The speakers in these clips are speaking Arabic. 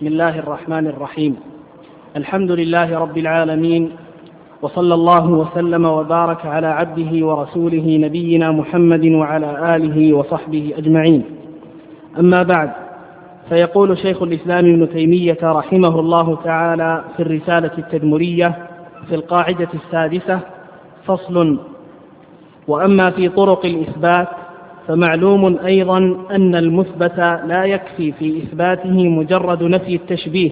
بسم الله الرحمن الرحيم. الحمد لله رب العالمين، وصلى الله وسلم وبارك على عبده ورسوله نبينا محمد وعلى آله وصحبه أجمعين. أما بعد، فيقول شيخ الإسلام ابن تيمية رحمه الله تعالى في الرسالة التدمرية في القاعدة السادسة: فصل: وأما في طرق الإثبات فمعلوم أيضا أن المثبت لا يكفي في إثباته مجرد نفي التشبيه.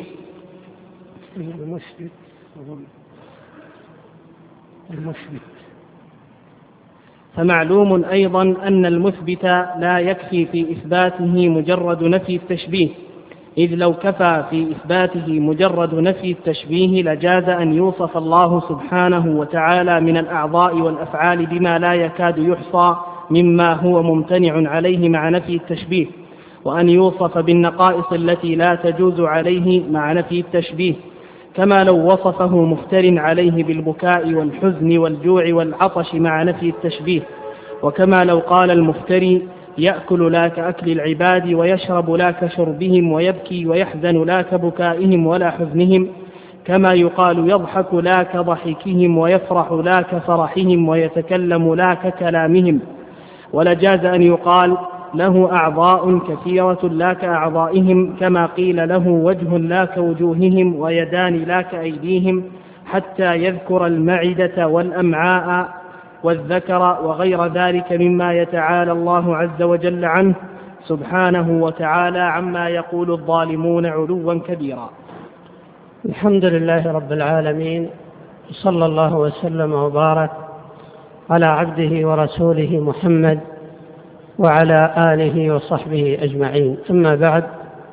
فمعلوم أيضا أن المثبت لا يكفي في إثباته مجرد نفي التشبيه، إذ لو كفى في إثباته مجرد نفي التشبيه لجاز أن يوصف الله سبحانه وتعالى من الأعضاء والأفعال بما لا يكاد يحصى مما هو ممتنع عليه مع نفي التشبيه، وأن يوصف بالنقائص التي لا تجوز عليه مع نفي التشبيه، كما لو وصفه مفتر عليه بالبكاء والحزن والجوع والعطش مع نفي التشبيه، وكما لو قال المفتري: يأكل لا كأكل العباد ويشرب لا كشربهم ويبكي ويحزن لا كبكائهم ولا حزنهم، كما يقال: يضحك لا كضحكهم ويفرح لا كفرحهم ويتكلم لا ككلامهم. ولجاز أن يقال: له أعضاء كثيرة لا كأعضائهم، كما قيل: له وجه لا كوجوههم ويدان لا كأيديهم، حتى يذكر المعدة والأمعاء والذكر وغير ذلك مما يتعالى الله عز وجل عنه سبحانه وتعالى عما يقول الظالمون علوا كبيرا. الحمد لله رب العالمين، صلى الله وسلم وبارك على عبده ورسوله محمد وعلى آله وصحبه أجمعين. أما بعد،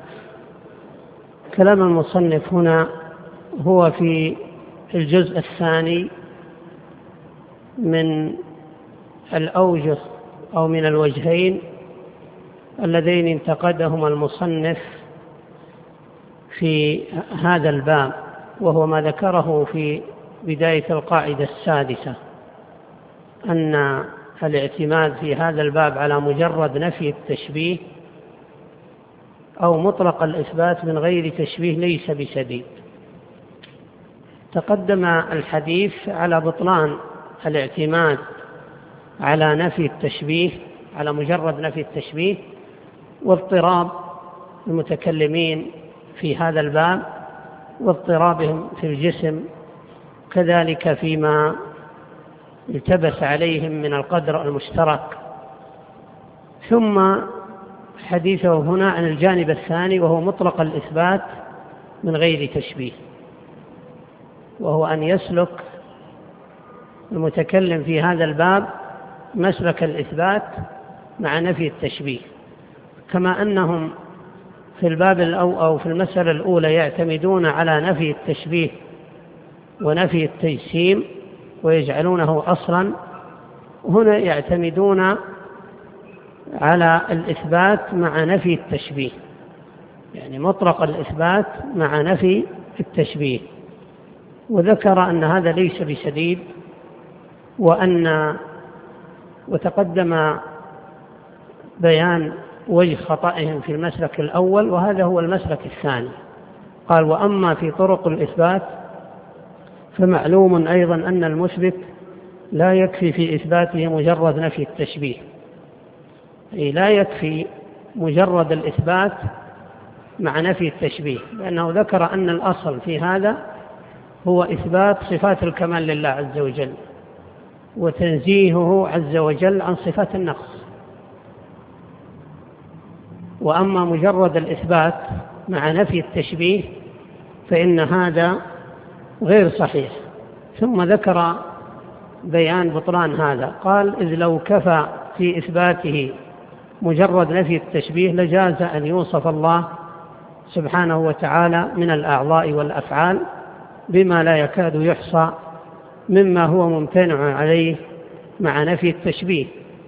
كلام المصنف هنا هو في الجزء الثاني من الأوجه أو من الوجهين اللذين انتقدهما المصنف في هذا الباب، وهو ما ذكره في بداية القاعدة السادسة، أن الاعتماد في هذا الباب على مجرد نفي التشبيه أو مطلق الإثبات من غير تشبيه ليس بسديد. تقدم الحديث على بطلان الاعتماد على نفي التشبيه، على مجرد نفي التشبيه، واضطراب المتكلمين في هذا الباب واضطرابهم في الجسم، كذلك فيما التبس عليهم من القدر المشترك. ثم حديثه هنا عن الجانب الثاني، وهو مطلق الإثبات من غير تشبيه، وهو أن يسلك المتكلم في هذا الباب مسلك الإثبات مع نفي التشبيه، كما أنهم في الباب أو في المسألة الأولى يعتمدون على نفي التشبيه ونفي التجسيم ويجعلونه أصلا، هنا يعتمدون على الإثبات مع نفي التشبيه، يعني مطلق الإثبات مع نفي التشبيه. وذكر أن هذا ليس بسديد، وتقدم بيان وجه خطئهم في المسلك الأول، وهذا هو المسلك الثاني. قال: وأما في طرق الإثبات فمعلوم أيضا أن المثبت لا يكفي في إثباته مجرد نفي التشبيه، أي لا يكفي مجرد الإثبات مع نفي التشبيه، لأنه ذكر أن الأصل في هذا هو إثبات صفات الكمال لله عز وجل وتنزيهه عز وجل عن صفات النقص. وأما مجرد الإثبات مع نفي التشبيه فإن هذا غير صحيح. ثم ذكر بيان بطلان هذا، قال: إذ لو كفى في إثباته مجرد نفي التشبيه لجاز أن يوصف الله سبحانه وتعالى من الأعضاء والأفعال بما لا يكاد يحصى مما هو ممتنع عليه مع نفي التشبيه.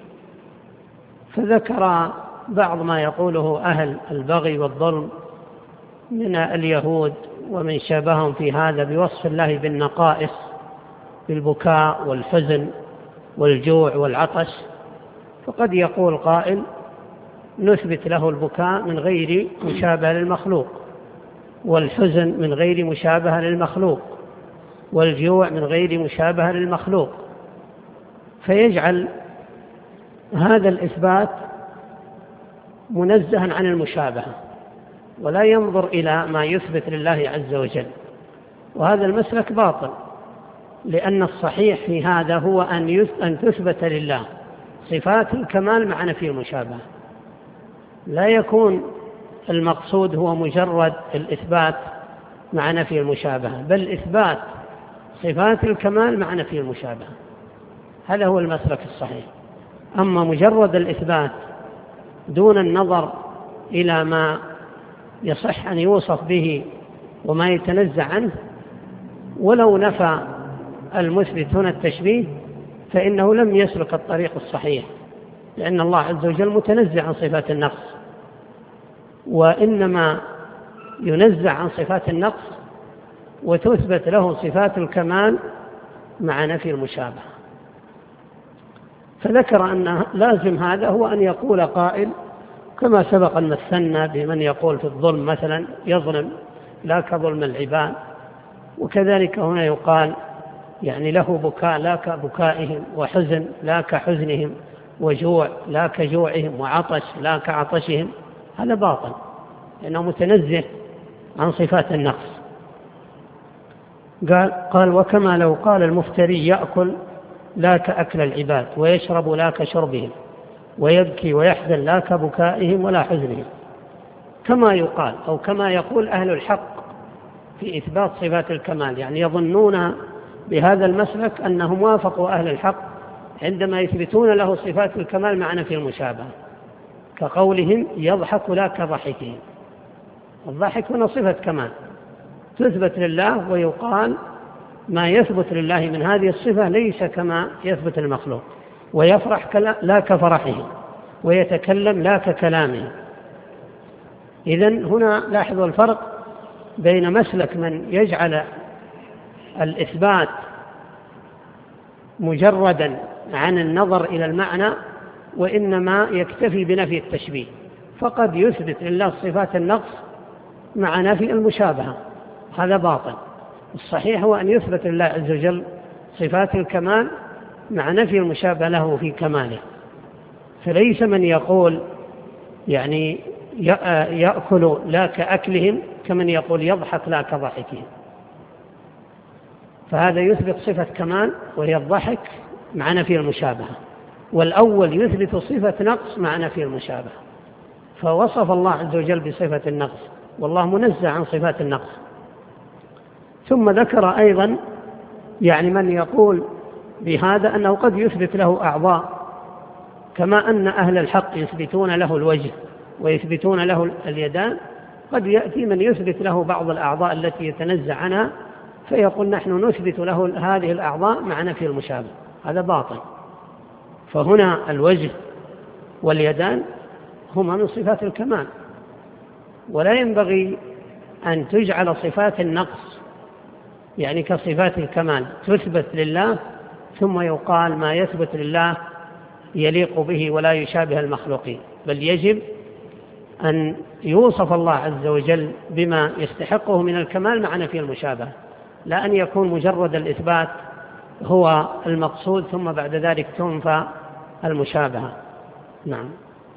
فذكر بعض ما يقوله أهل البغي والظلم من اليهود ومن شابههم في هذا بوصف الله بالنقائص، بالبكاء والحزن والجوع والعطش. فقد يقول قائل: نثبت له البكاء من غير مشابه للمخلوق، والحزن من غير مشابهة للمخلوق، والجوع من غير مشابهة للمخلوق، فيجعل هذا الإثبات منزها عن المشابهة ولا ينظر إلى ما يثبت لله عز وجل. وهذا المسلك باطل، لأن الصحيح في هذا هو أن تثبت لله صفات الكمال مع نفي المشابهة. لا يكون المقصود هو مجرد الإثبات مع نفي المشابهة، بل إثبات صفات الكمال مع نفي المشابهة، هذا هو المسلك الصحيح. أما مجرد الإثبات دون النظر إلى ما يصح أن يوصف به وما يتنزع عنه، ولو نفى المثبت هنا التشبيه فإنه لم يسلك الطريق الصحيح، لأن الله عز وجل متنزع عن صفات النقص، وإنما ينزع عن صفات النقص وتثبت له صفات الكمال مع نفي المشابهة. فذكر أن لازم هذا هو أن يقول قائل كما سبق أن مثلنا بمن يقول في الظلم مثلا يظلم لا كظلم العباد، وكذلك هنا يقال يعني له بكاء لا كبكائهم، وحزن لا كحزنهم، وجوع لا كجوعهم، وعطش لا كعطشهم. هذا باطل لأنه متنزه عن صفات النقص. قال وكما لو قال المفتري يأكل لا كأكل العباد، ويشرب لا كشربهم، ويبكي ويحزن لا كبكائهم ولا حزنهم، كما يقال أو كما يقول أهل الحق في إثبات صفات الكمال. يعني يظنون بهذا المسلك أنهم وافقوا أهل الحق عندما يثبتون له صفات الكمال مع نفي المشابهة، كقولهم يضحك لا كضحكهم. الضحك هنا صفة كمال تثبت لله، ويقال ما يثبت لله من هذه الصفة ليس كما يثبت المخلوق، ويفرح لا كفرحه، ويتكلم لا ككلامه. إذن هنا لاحظوا الفرق بين مسلك من يجعل الإثبات مجردا عن النظر إلى المعنى وإنما يكتفي بنفي التشبيه، فقد يثبت لله صفات النقص مع نفي المشابهة، هذا باطل. الصحيح هو أن يثبت لله عز وجل صفات الكمال مع نفي المشابهة له في كماله. فليس من يقول يعني يأكل لا كأكلهم كمن يقول يضحك لا كضحكهم، فهذا يثبت صفة كمال وهي الضحك مع نفي المشابهة، والأول يثبت صفة نقص مع نفي المشابهة. فوصف الله عز وجل بصفة النقص، والله منزه عن صفات النقص. ثم ذكر أيضا يعني من يقول بهذا أنه قد يثبت له أعضاء، كما أن أهل الحق يثبتون له الوجه ويثبتون له اليدان، قد يأتي من يثبت له بعض الأعضاء التي يتنزع عنها فيقول نحن نثبت له هذه الأعضاء مع نفي المشابه، هذا باطل. فهنا الوجه واليدان هما من صفات الكمال، ولا ينبغي أن تجعل صفات النقص يعني كصفات الكمال تثبت لله ثم يقال ما يثبت لله يليق به ولا يشابه المخلوقين، بل يجب أن يوصف الله عز وجل بما يستحقه من الكمال مع نفي المشابهة، لا أن يكون مجرد الإثبات هو المقصود ثم بعد ذلك تنفى المشابهة. نعم.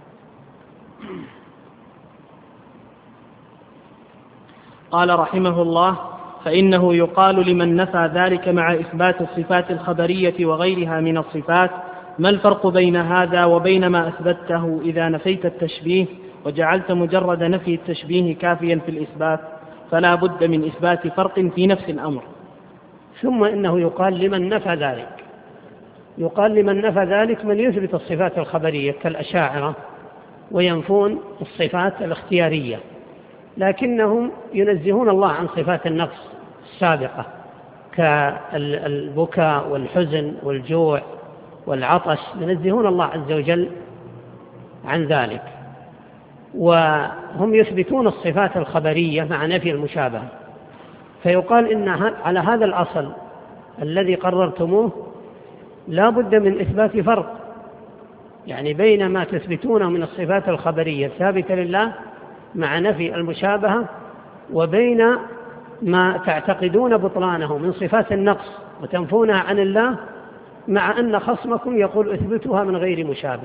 قال رحمه الله: فإنه يقال لمن نفى ذلك مع إثبات الصفات الخبرية وغيرها من الصفات: ما الفرق بين هذا وبين ما أثبته إذا نفيت التشبيه وجعلت مجرد نفي التشبيه كافيا في الإثبات؟ فلا بد من إثبات فرق في نفس الأمر. ثم إنه يقال لمن نفى ذلك، يقال لمن نفى ذلك من يثبت الصفات الخبرية كالأشاعرة وينفون الصفات الاختيارية، لكنهم ينزهون الله عن صفات النقص السابقة كالبكاء والحزن والجوع والعطش، ينزهون الله عز وجل عن ذلك، وهم يثبتون الصفات الخبرية مع نفي المشابهة. فيقال إن على هذا الأصل الذي قررتموه لا بد من إثبات فرق يعني بين ما تثبتونه من الصفات الخبرية الثابتة لله مع نفي المشابهة، وبين ما تعتقدون بطلانه من صفات النقص وتنفونها عن الله، مع أن خصمكم يقول اثبتها من غير مشابهة.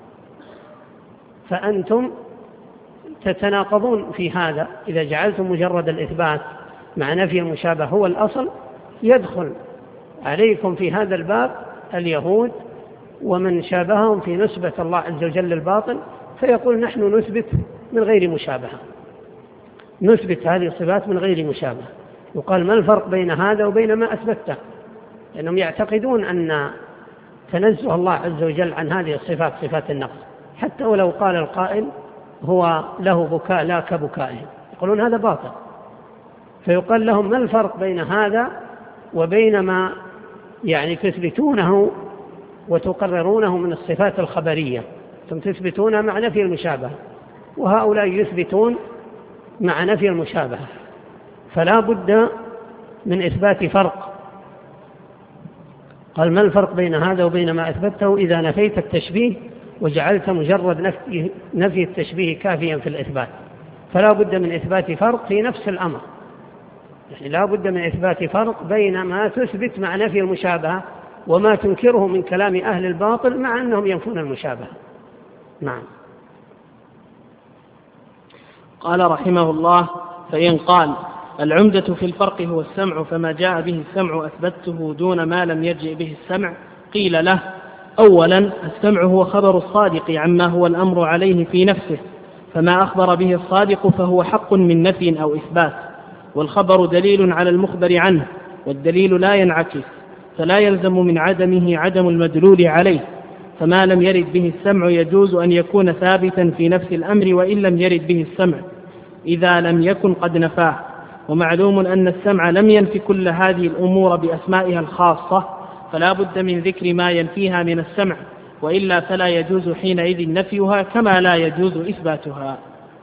فأنتم تتناقضون في هذا. إذا جعلتم مجرد الإثبات مع نفي المشابهة هو الأصل، يدخل عليكم في هذا الباب اليهود ومن شابههم في نسبة الله عز وجل للباطل، فيقول نحن نثبت من غير مشابهة، نثبت هذه الصفات من غير مشابهة. يقال ما الفرق بين هذا وبين ما أثبته؟ لأنهم يعتقدون أن تنزه الله عز وجل عن هذه الصفات، صفات النقص، حتى ولو قال القائل هو له بكاء لا كبكائه، يقولون هذا باطل. فيقال لهم ما الفرق بين هذا وبين ما تثبتونه وتقررونه من الصفات الخبرية؟ ثم تثبتونها مع نفي المشابهة، وهؤلاء يثبتون مع نفي المشابهة. فلا بد من إثبات فرق. قال ما الفرق بين هذا وبين ما أثبته إذا نفيت التشبيه وجعلت مجرد نفي التشبيه كافيا في الإثبات؟ فلا بد من إثبات فرق في نفس الأمر، لا بد من إثبات فرق بين ما تثبت مع نفي المشابهة وما تنكره من كلام أهل الباطل مع أنهم ينفون المشابهة. نعم. قال رحمه الله: فإن قال العمدة في الفرق هو السمع، فما جاء به السمع أثبته دون ما لم يجئ به السمع، قيل له: أولا السمع هو خبر الصادق عما هو الأمر عليه في نفسه، فما أخبر به الصادق فهو حق من نفي أو إثبات، والخبر دليل على المخبر عنه، والدليل لا ينعكس، فلا يلزم من عدمه عدم المدلول عليه. فما لم يرد به السمع يجوز أن يكون ثابتا في نفس الأمر وإن لم يرد به السمع إذا لم يكن قد نفاه. ومعلوم أن السمع لم ينفي كل هذه الأمور بأسمائها الخاصة، فلا بد من ذكر ما ينفيها من السمع، وإلا فلا يجوز حينئذ نفيها كما لا يجوز إثباتها.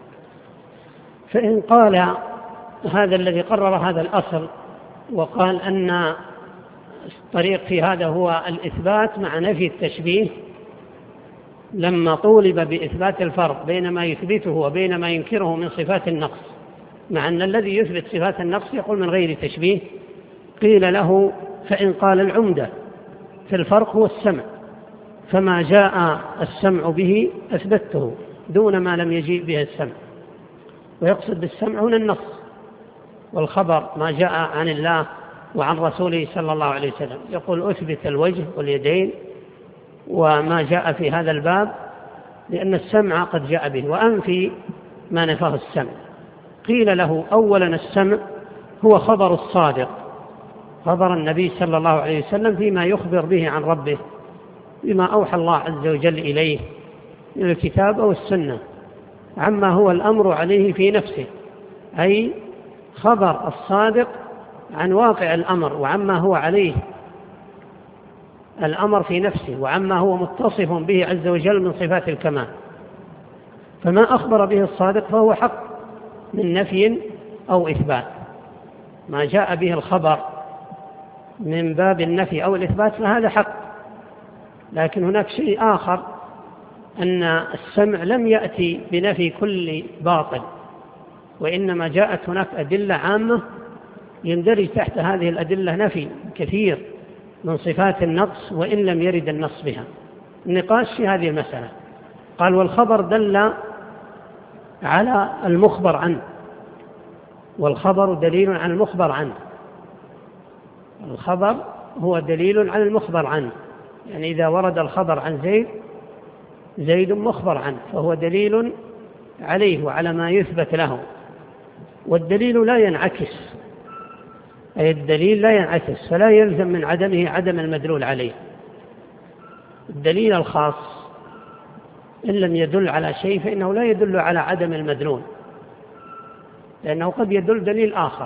فإن قال هذا الذي قرر هذا الأصل وقال أن الطريق في هذا هو الإثبات مع نفي التشبيه، لما طولب بإثبات الفرق بين ما يثبته وبين ما ينكره من صفات النقص، مع أن الذي يثبت صفات النقص يقول من غير تشبيه، قيل له: فإن قال العمدة في الفرق هو السمع، فما جاء السمع به أثبته دون ما لم يجيء به السمع. ويقصد بالسمع هنا النص والخبر، ما جاء عن الله وعن رسوله صلى الله عليه وسلم. يقول أثبت الوجه واليدين وما جاء في هذا الباب لأن السمع قد جاء به، وأنفي ما نفاه السمع. قيل له: أولا السمع هو خبر الصادق، خبر النبي صلى الله عليه وسلم فيما يخبر به عن ربه، بما أوحى الله عز وجل إليه من الكتاب أو السنة، عما هو الأمر عليه في نفسه، أي خبر الصادق عن واقع الأمر وعما هو عليه الأمر في نفسه وعما هو متصف به عز وجل من صفات الكمال. فما أخبر به الصادق فهو حق من نفي أو إثبات. ما جاء به الخبر من باب النفي أو الإثبات فهذا حق. لكن هناك شيء آخر، أن السمع لم يأتي بنفي كل باطل، وإنما جاءت هناك أدلة عامة يندرج تحت هذه الأدلة نفي كثير من صفات النقص وإن لم يرد النص بها. النقاش في هذه المسألة. قال: والخبر دل على المخبر عنه، والخبر دليل على المخبر عنه. الخبر هو دليل على المخبر عنه، يعني إذا ورد الخبر عن زيد، زيد مخبر عنه، فهو دليل عليه وعلى ما يثبت له. والدليل لا ينعكس، أي الدليل لا ينعكس، فلا يلزم من عدمه عدم المدلول عليه. الدليل الخاص إن لم يدل على شيء فإنه لا يدل على عدم المدلول، لأنه قد يدل دليل آخر،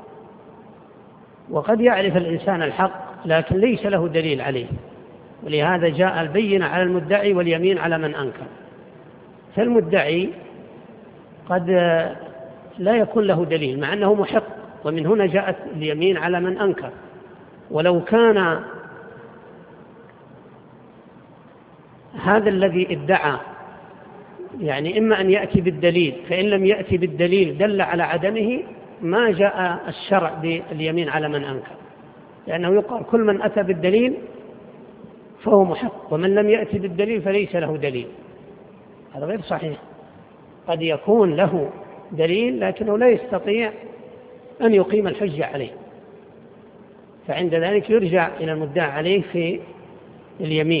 وقد يعرف الإنسان الحق لكن ليس له دليل عليه، ولهذا جاء البينة على المدعي واليمين على من أنكر. فالمدعي قد لا يكون له دليل مع أنه محق، ومن هنا جاءت اليمين على من أنكر. ولو كان هذا الذي ادعى يعني إما أن يأتي بالدليل، فإن لم يأتي بالدليل دل على عدمه ما جاء الشرع باليمين على من أنكر، لأنه يقال كل من أتى بالدليل فهو محق، ومن لم يأتي بالدليل فليس له دليل. هذا غير صحيح. قد يكون له دليل لكنه لا يستطيع أن يقيم الحجة عليه، فعند ذلك يرجع إلى المدعى عليه في اليمين.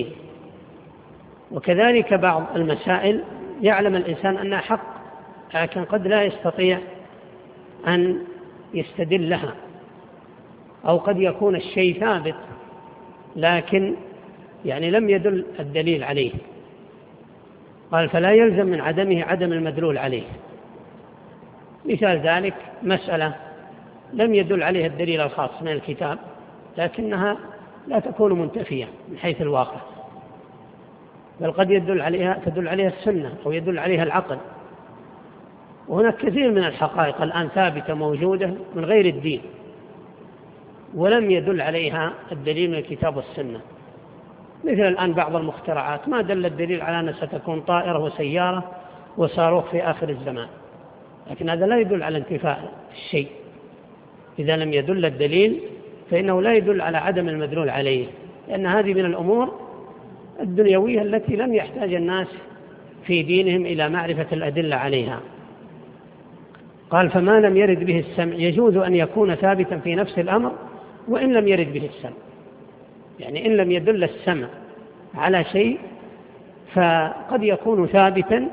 وكذلك بعض المسائل يعلم الإنسان أنها حق لكن قد لا يستطيع أن يستدل لها، أو قد يكون الشيء ثابت لكن يعني لم يدل الدليل عليه. قال فلا يلزم من عدمه عدم المدلول عليه. مثال ذلك مسألة لم يدل عليها الدليل الخاص من الكتاب لكنها لا تكون منتفية من حيث الواقع، بل قد تدل عليها السنة أو يدل عليها العقل. وهناك كثير من الحقائق الآن ثابتة موجودة من غير الدين ولم يدل عليها الدليل من الكتاب والسنة، مثل الآن بعض المخترعات ما دل الدليل على أن ستكون طائرة وسيارة وصاروخ في آخر الزمان، لكن هذا لا يدل على انتفاء الشيء. إذا لم يدل الدليل فإنه لا يدل على عدم المدلول عليه، لأن هذه من الأمور الدنيوية التي لم يحتاج الناس في دينهم إلى معرفة الأدلة عليها. قال فما لم يرد به السمع يجوز أن يكون ثابتا في نفس الأمر وإن لم يرد به السمع، يعني إن لم يدل السمع على شيء فقد يكون ثابتا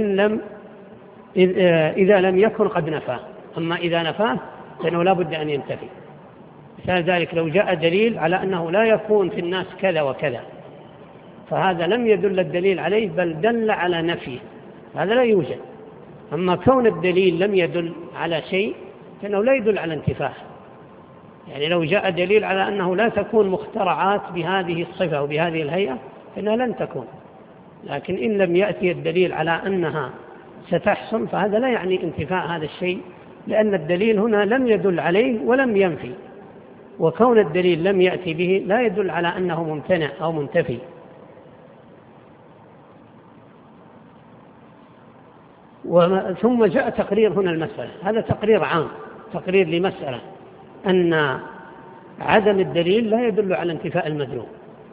إذا لم يكن قد نفاه، أما إذا نفاه فإنه لا بد أن ينتفي. مثال ذلك لو جاء دليل على أنه لا يكون في الناس كذا وكذا، فهذا لم يدل الدليل عليه بل دل على نفيه، هذا لا يوجد. أما كون الدليل لم يدل على شيء فإنه لا يدل على انتفاه. يعني لو جاء دليل على أنه لا تكون مخترعات بهذه الصفة وبهذه الهيئة فإنها لن تكون، لكن إن لم يأتي الدليل على أنها ستحصل فهذا لا يعني انتفاء هذا الشيء، لأن الدليل هنا لم يدل عليه ولم ينفي، وكون الدليل لم يأتي به لا يدل على أنه ممتنع أو منتفي. ثم جاء تقرير هنا المسألة، هذا تقرير عام، تقرير لمسألة أن عدم الدليل لا يدل على انتفاء المدلول.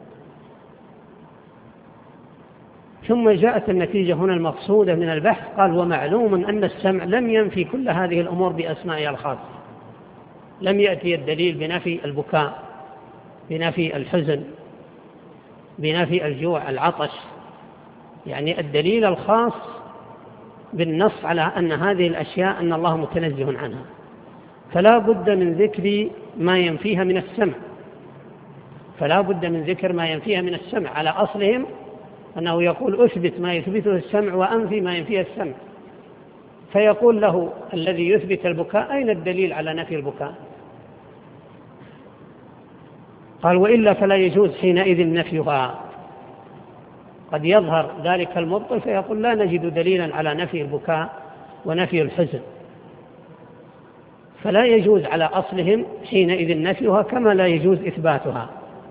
ثم جاءت النتيجة هنا المقصودة من البحث. قال ومعلوم أن السمع لم ينفي كل هذه الأمور بأسمائها الخاصة. لم يأتي الدليل بنفي البكاء، بنفي الحزن، بنفي الجوع العطش، يعني الدليل الخاص بالنص على أن هذه الأشياء أن الله متنزه عنها، فلا بد من ذكر ما ينفيها من السمع، فلا بد من ذكر ما ينفيها من السمع. على أصلهم أنه يقول أثبت ما يثبته السمع وأنفي ما ينفيه السمع، فيقول له الذي يثبت البكاء أين الدليل على نفي البكاء؟ قال وإلا فلا يجوز حينئذ نفيها. قد يظهر ذلك المبطل فيقول لا نجد دليلا على نفي البكاء ونفي الحزن، فلا يجوز على أصلهم حينئذ نفيها كما لا يجوز إثباتها.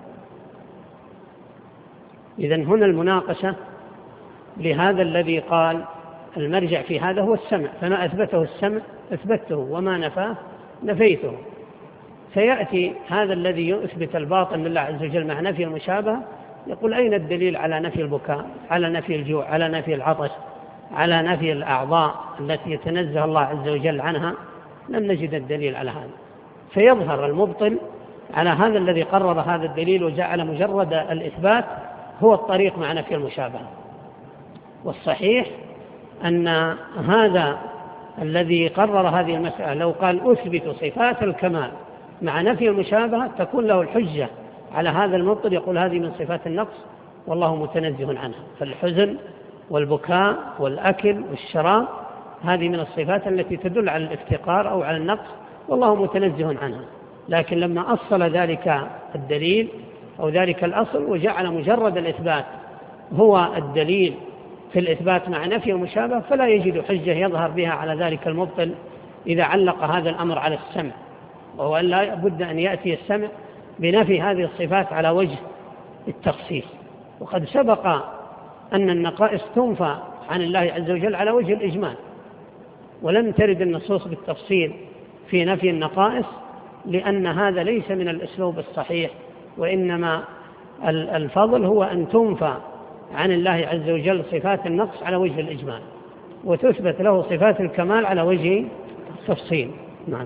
إذن هنا المناقشة لهذا الذي قال المرجع في هذا هو السمع، فما أثبته السمع أثبته وما نفاه نفيته. سيأتي هذا الذي يثبت الباطل لله عز وجل مع نفي المشابهة يقول أين الدليل على نفي البكاء، على نفي الجوع، على نفي العطش، على نفي الأعضاء التي يتنزه الله عز وجل عنها؟ لم نجد الدليل على هذا. فيظهر المبطل على هذا الذي قرر هذا الدليل وجعل مجرد الإثبات هو الطريق مع نفي المشابهة. والصحيح أن هذا الذي قرر هذه المسألة لو قال أثبت صفات الكمال مع نفي المشابهة تكون له الحجة على هذا المبطل، يقول هذه من صفات النقص والله متنزه عنها. فالحزن والبكاء والأكل والشراب هذه من الصفات التي تدل على الافتقار أو على النقص والله متنزه عنها. لكن لما أصل ذلك الدليل أو ذلك الأصل وجعل مجرد الإثبات هو الدليل في الإثبات مع نفي المشابهة فلا يجد حجة يظهر بها على ذلك المبطل إذا علق هذا الأمر على السمع، وهو أن لا بد أن يأتي السمع بنفي هذه الصفات على وجه التخصيص. وقد سبق أن النقائص تنفى عن الله عز وجل على وجه الإجمال، ولم ترد النصوص بالتفصيل في نفي النقائص، لأن هذا ليس من الأسلوب الصحيح، وإنما الفضل هو أن تنفى عن الله عز وجل صفات النقص على وجه الإجمال، وتثبت له صفات الكمال على وجه التفصيل. نعم.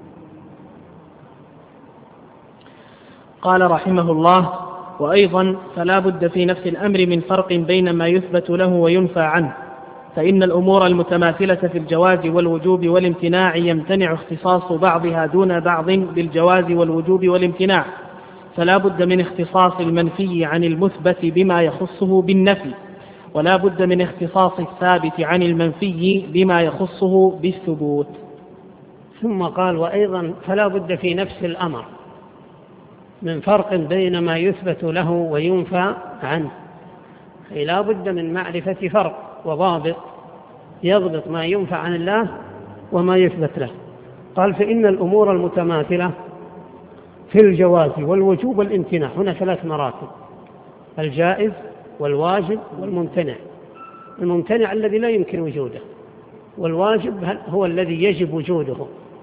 قال رحمه الله: وأيضا فلا بد في نفس الأمر من فرق بين ما يثبت له وينفى عنه، فإن الأمور المتماثلة في الجواز والوجوب والامتناع يمتنع اختصاص بعضها دون بعض بالجواز والوجوب والامتناع، فلا بد من اختصاص المنفي عن المثبت بما يخصه بالنفي، ولا بد من اختصاص الثابت عن المنفي بما يخصه بالثبوت. ثم قال: وأيضا فلا بد في نفس الأمر من فرق بين ما يثبت له وينفى عنه، أي لا بد من معرفة فرق وضابط يضبط ما ينفى عن الله وما يثبت له. قال: فإن الأمور المتماثلة في الجواز والوجوب والامتناع، هنا 3 مراتب: الجائز والواجب والممتنع. الممتنع الذي لا يمكن وجوده، والواجب هو الذي يجب وجوده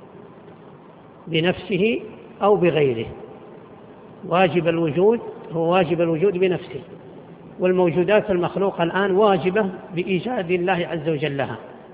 بنفسه أو بغيره. واجب الوجود هو واجب الوجود بنفسه، والموجودات المخلوقة الآن واجبة بإيجاد الله عز وجل لها.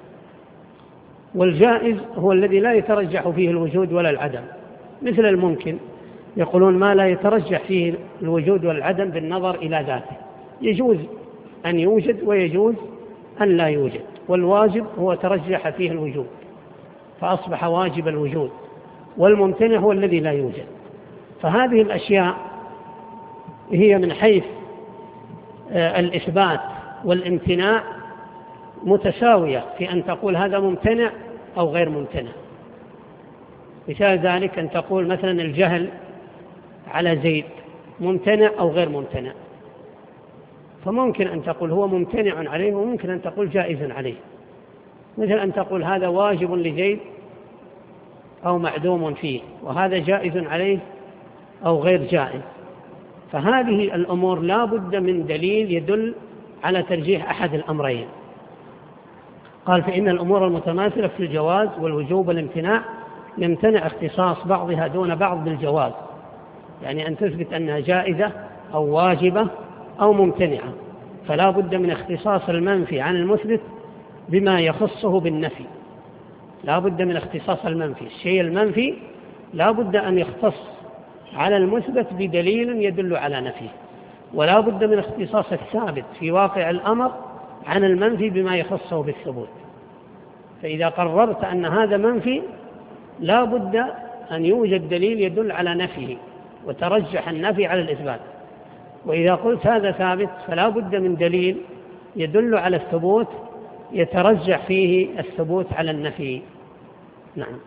والجائز هو الذي لا يترجح فيه الوجود ولا العدم، مثل الممكن، يقولون ما لا يترجح فيه الوجود والعدم بالنظر إلى ذاته، يجوز أن يوجد ويجوز أن لا يوجد. والواجب هو ترجح فيه الوجود فأصبح واجب الوجود، والممتنع هو الذي لا يوجد. فهذه الأشياء هي من حيث الإثبات والامتناع متساوية في أن تقول هذا ممتنع أو غير ممتنع. مثال ذلك أن تقول مثلا الجهل على زيد ممتنع أو غير ممتنع، فممكن أن تقول هو ممتنع عليه، وممكن أن تقول جائز عليه. مثل أن تقول هذا واجب لزيد أو معدوم فيه، وهذا جائز عليه أو غير جائز. فهذه الأمور لا بد من دليل يدل على ترجيح أحد الأمرين. قال: فإن الأمور المتماثلة في الجواز والوجوب والامتناع يمتنع اختصاص بعضها دون بعض بالجواز، يعني أن تثبت أنها جائزة أو واجبة أو ممتنعة، فلا بد من اختصاص المنفي عن المثبت بما يخصه بالنفي. لا بد من اختصاص المنفي، الشيء المنفي لا بد أن يختص على المثبت بدليل يدل على نفيه، ولا بد من اختصاص الثابت في واقع الأمر عن المنفي بما يخصه بالثبوت. فإذا قررت أن هذا منفي لا بد أن يوجد دليل يدل على نفيه وترجح النفي على الإثبات. وإذا قلت هذا ثابت فلا بد من دليل يدل على الثبوت يترجح فيه الثبوت على النفي. نعم.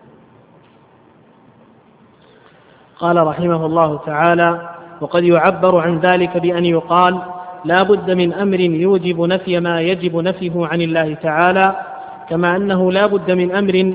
قال رحمه الله تعالى: وقد يعبر عن ذلك بأن يقال: لا بد من أمر يوجب نفي ما يجب نفيه عن الله تعالى، كما أنه لا بد من أمر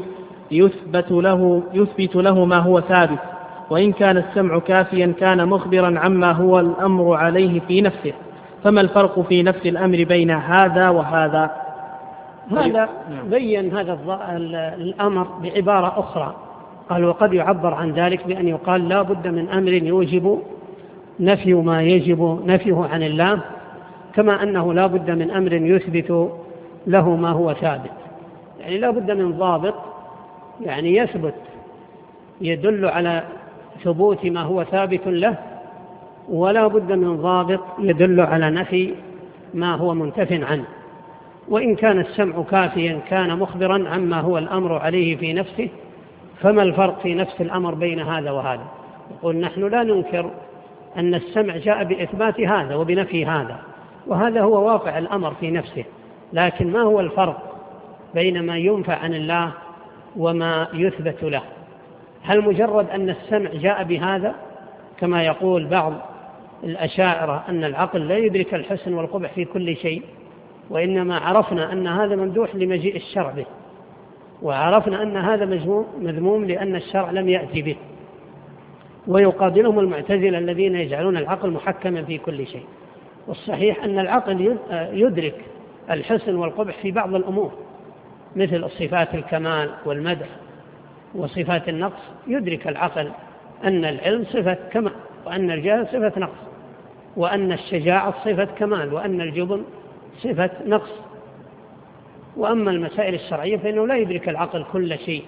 يثبت له ما هو ثابت، وإن كان السمع كافيا كان مخبرا عما هو الأمر عليه في نفسه، فما الفرق في نفس الأمر بين هذا وهذا؟ هذا بين هذا الأمر بعبارة أخرى، قال: وقد يعبر عن ذلك بأن يقال: لا بد من أمر يوجب نفي ما يجب نفيه عن الله، كما أنه لا بد من أمر يثبت له ما هو ثابت. يعني لا بد من ضابط يعني يثبت يدل على ثبوت ما هو ثابت له، ولا بد من ضابط يدل على نفي ما هو منتف عنه. وإن كان السمع كافيا كان مخبرا عما هو الأمر عليه في نفسه، فما الفرق في نفس الأمر بين هذا وهذا؟ يقول: نحن لا ننكر أن السمع جاء بإثبات هذا وبنفي هذا، وهذا هو واقع الأمر في نفسه، لكن ما هو الفرق بين ما ينفى عن الله وما يثبت له؟ هل مجرد أن السمع جاء بهذا كما يقول بعض الأشاعرة أن العقل لا يدرك الحسن والقبح في كل شيء، وإنما عرفنا أن هذا ممدوح لمجيء الشرع به، وعرفنا أن هذا مذموم لأن الشرع لم يأتي به؟ ويقابلهم المعتزلة الذين يجعلون العقل محكما في كل شيء. والصحيح أن العقل يدرك الحسن والقبح في بعض الأمور مثل صفات الكمال والمدح وصفات النقص، يدرك العقل أن العلم صفة كمال، وأن الجهل صفة نقص، وأن الشجاعة صفة كمال، وأن الجبن صفة نقص. وأما المسائل الشرعية فإنه لا يدرك العقل كل شيء.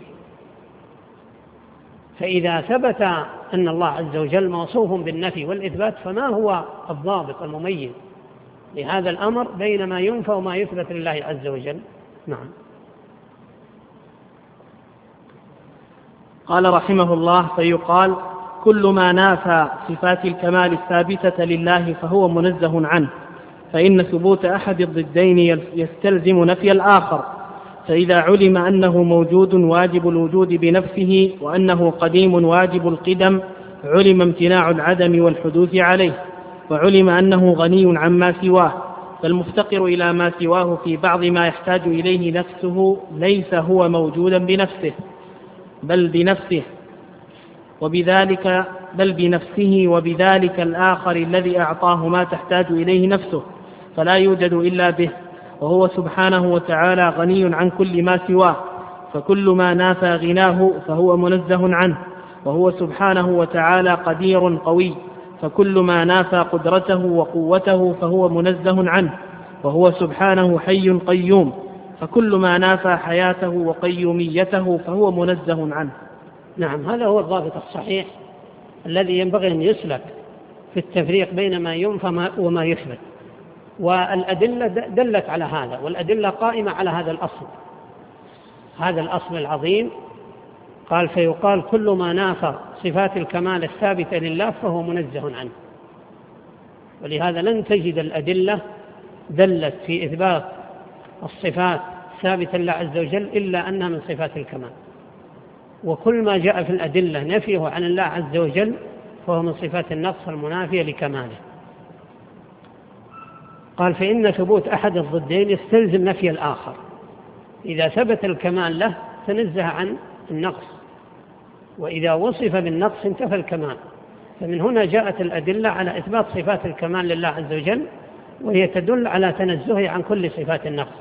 فإذا ثبت أن الله عز وجل موصوف بالنفي والإثبات، فما هو الضابط المميز لهذا الأمر بين ما ينفى وما يثبت لله عز وجل؟ نعم. قال رحمه الله: فيقال كل ما نافى صفات الكمال الثابتة لله فهو منزه عنه، فإن ثبوت أحد الضدين يستلزم نفي الآخر. فإذا علم أنه موجود واجب الوجود بنفسه، وأنه قديم واجب القدم، علم امتناع العدم والحدوث عليه، وعلم أنه غني عما سواه. فالمفتقر إلى ما سواه في بعض ما يحتاج إليه نفسه ليس هو موجودا بنفسه بل بنفسه وبذلك الآخر الذي أعطاه ما تحتاج إليه نفسه، فلا يوجد إلا به، وهو سبحانه وتعالى غني عن كل ما سواه. فكل ما نافى غناه فهو منزه عنه، وهو سبحانه وتعالى قدير قوي. فكل ما نافى قدرته وقوته فهو منزه عنه، وهو سبحانه حي قيوم. فكل ما نافى حياته وقيوميته فهو منزه عنه. نعم، هذا هو الضابط الصحيح الذي ينبغي أن يسلك في التفريق بين ما ينفى وما يثبت. والأدلة دلت على هذا، والأدلة قائمة على هذا الأصل العظيم. قال: فيقال كل ما نافى صفات الكمال الثابتة لله فهو منزه عنه. ولهذا لن تجد الأدلة دلت في إثبات الصفات ثابتة لله عز وجل إلا أنها من صفات الكمال، وكل ما جاء في الأدلة نفيه عن الله عز وجل فهو من صفات النقص المنافية لكماله. قال: فإن ثبوت أحد الضدين يستلزم نفي الآخر. إذا ثبت الكمال له تنزه عن النقص، وإذا وصف بالنقص انتفى الكمال. فمن هنا جاءت الأدلة على إثبات صفات الكمال لله عز وجل، وهي تدل على تنزهه عن كل صفات النقص.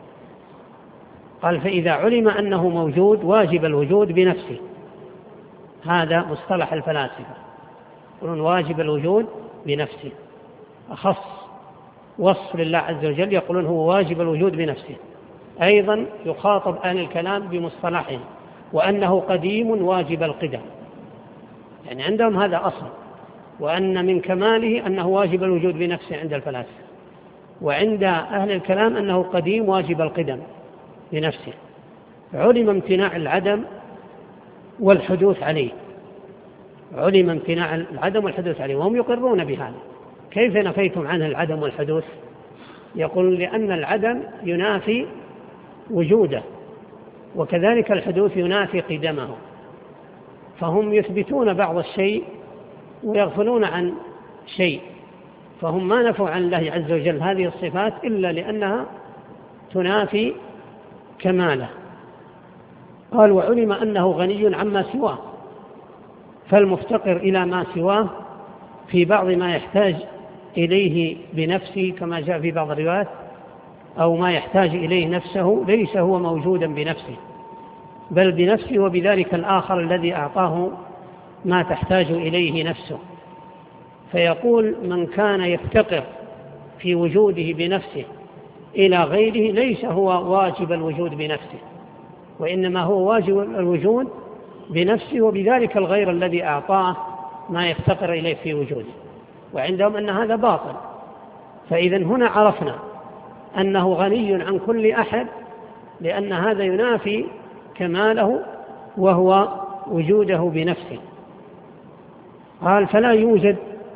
قال: فإذا علم أنه موجود واجب الوجود بنفسه. هذا مصطلح الفلاسفة، يقولون واجب الوجود بنفسه، أخص وصف لله عز وجل يقولون هو واجب الوجود بنفسه. أيضا يخاطب أهل الكلام بمصطلحهم، وأنه قديم واجب القدم، يعني عندهم هذا أصل، وأن من كماله أنه واجب الوجود بنفسه عند الفلاسفة، وعند أهل الكلام أنه قديم واجب القدم بنفسه. علم امتناع العدم والحدوث عليه، علم امتناع العدم والحدوث عليه، وهم يقرون بهذا. كيف نفيتم عنه العدم والحدوث؟ يقول: لأن العدم ينافي وجوده، وكذلك الحدوث ينافي قدمه. فهم يثبتون بعض الشيء ويغفلون عن شيء، فهم ما نفوا عن الله عز وجل هذه الصفات إلا لأنها تنافي كماله. قال: وعلم أنه غني عما سواه، فالمفتقر إلى ما سواه في بعض ما يحتاج إليه بنفسه كما جاء في بعض الروايات، أو ما يحتاج إليه نفسه ليس هو موجودا بنفسه بل بنفسه وبذلك الآخر الذي أعطاه ما تحتاج إليه نفسه. فيقول: من كان يفتقر في وجوده بنفسه إلى غيره ليس هو واجب الوجود بنفسه، وإنما هو واجب الوجود بنفسه وبذلك الغير الذي أعطاه ما يفتقر إليه في وجوده. وعندهم أن هذا باطل. فإذا هنا عرفنا أنه غني عن كل أحد، لأن هذا ينافي كماله وهو وجوده بنفسه. قال: فلا يوجد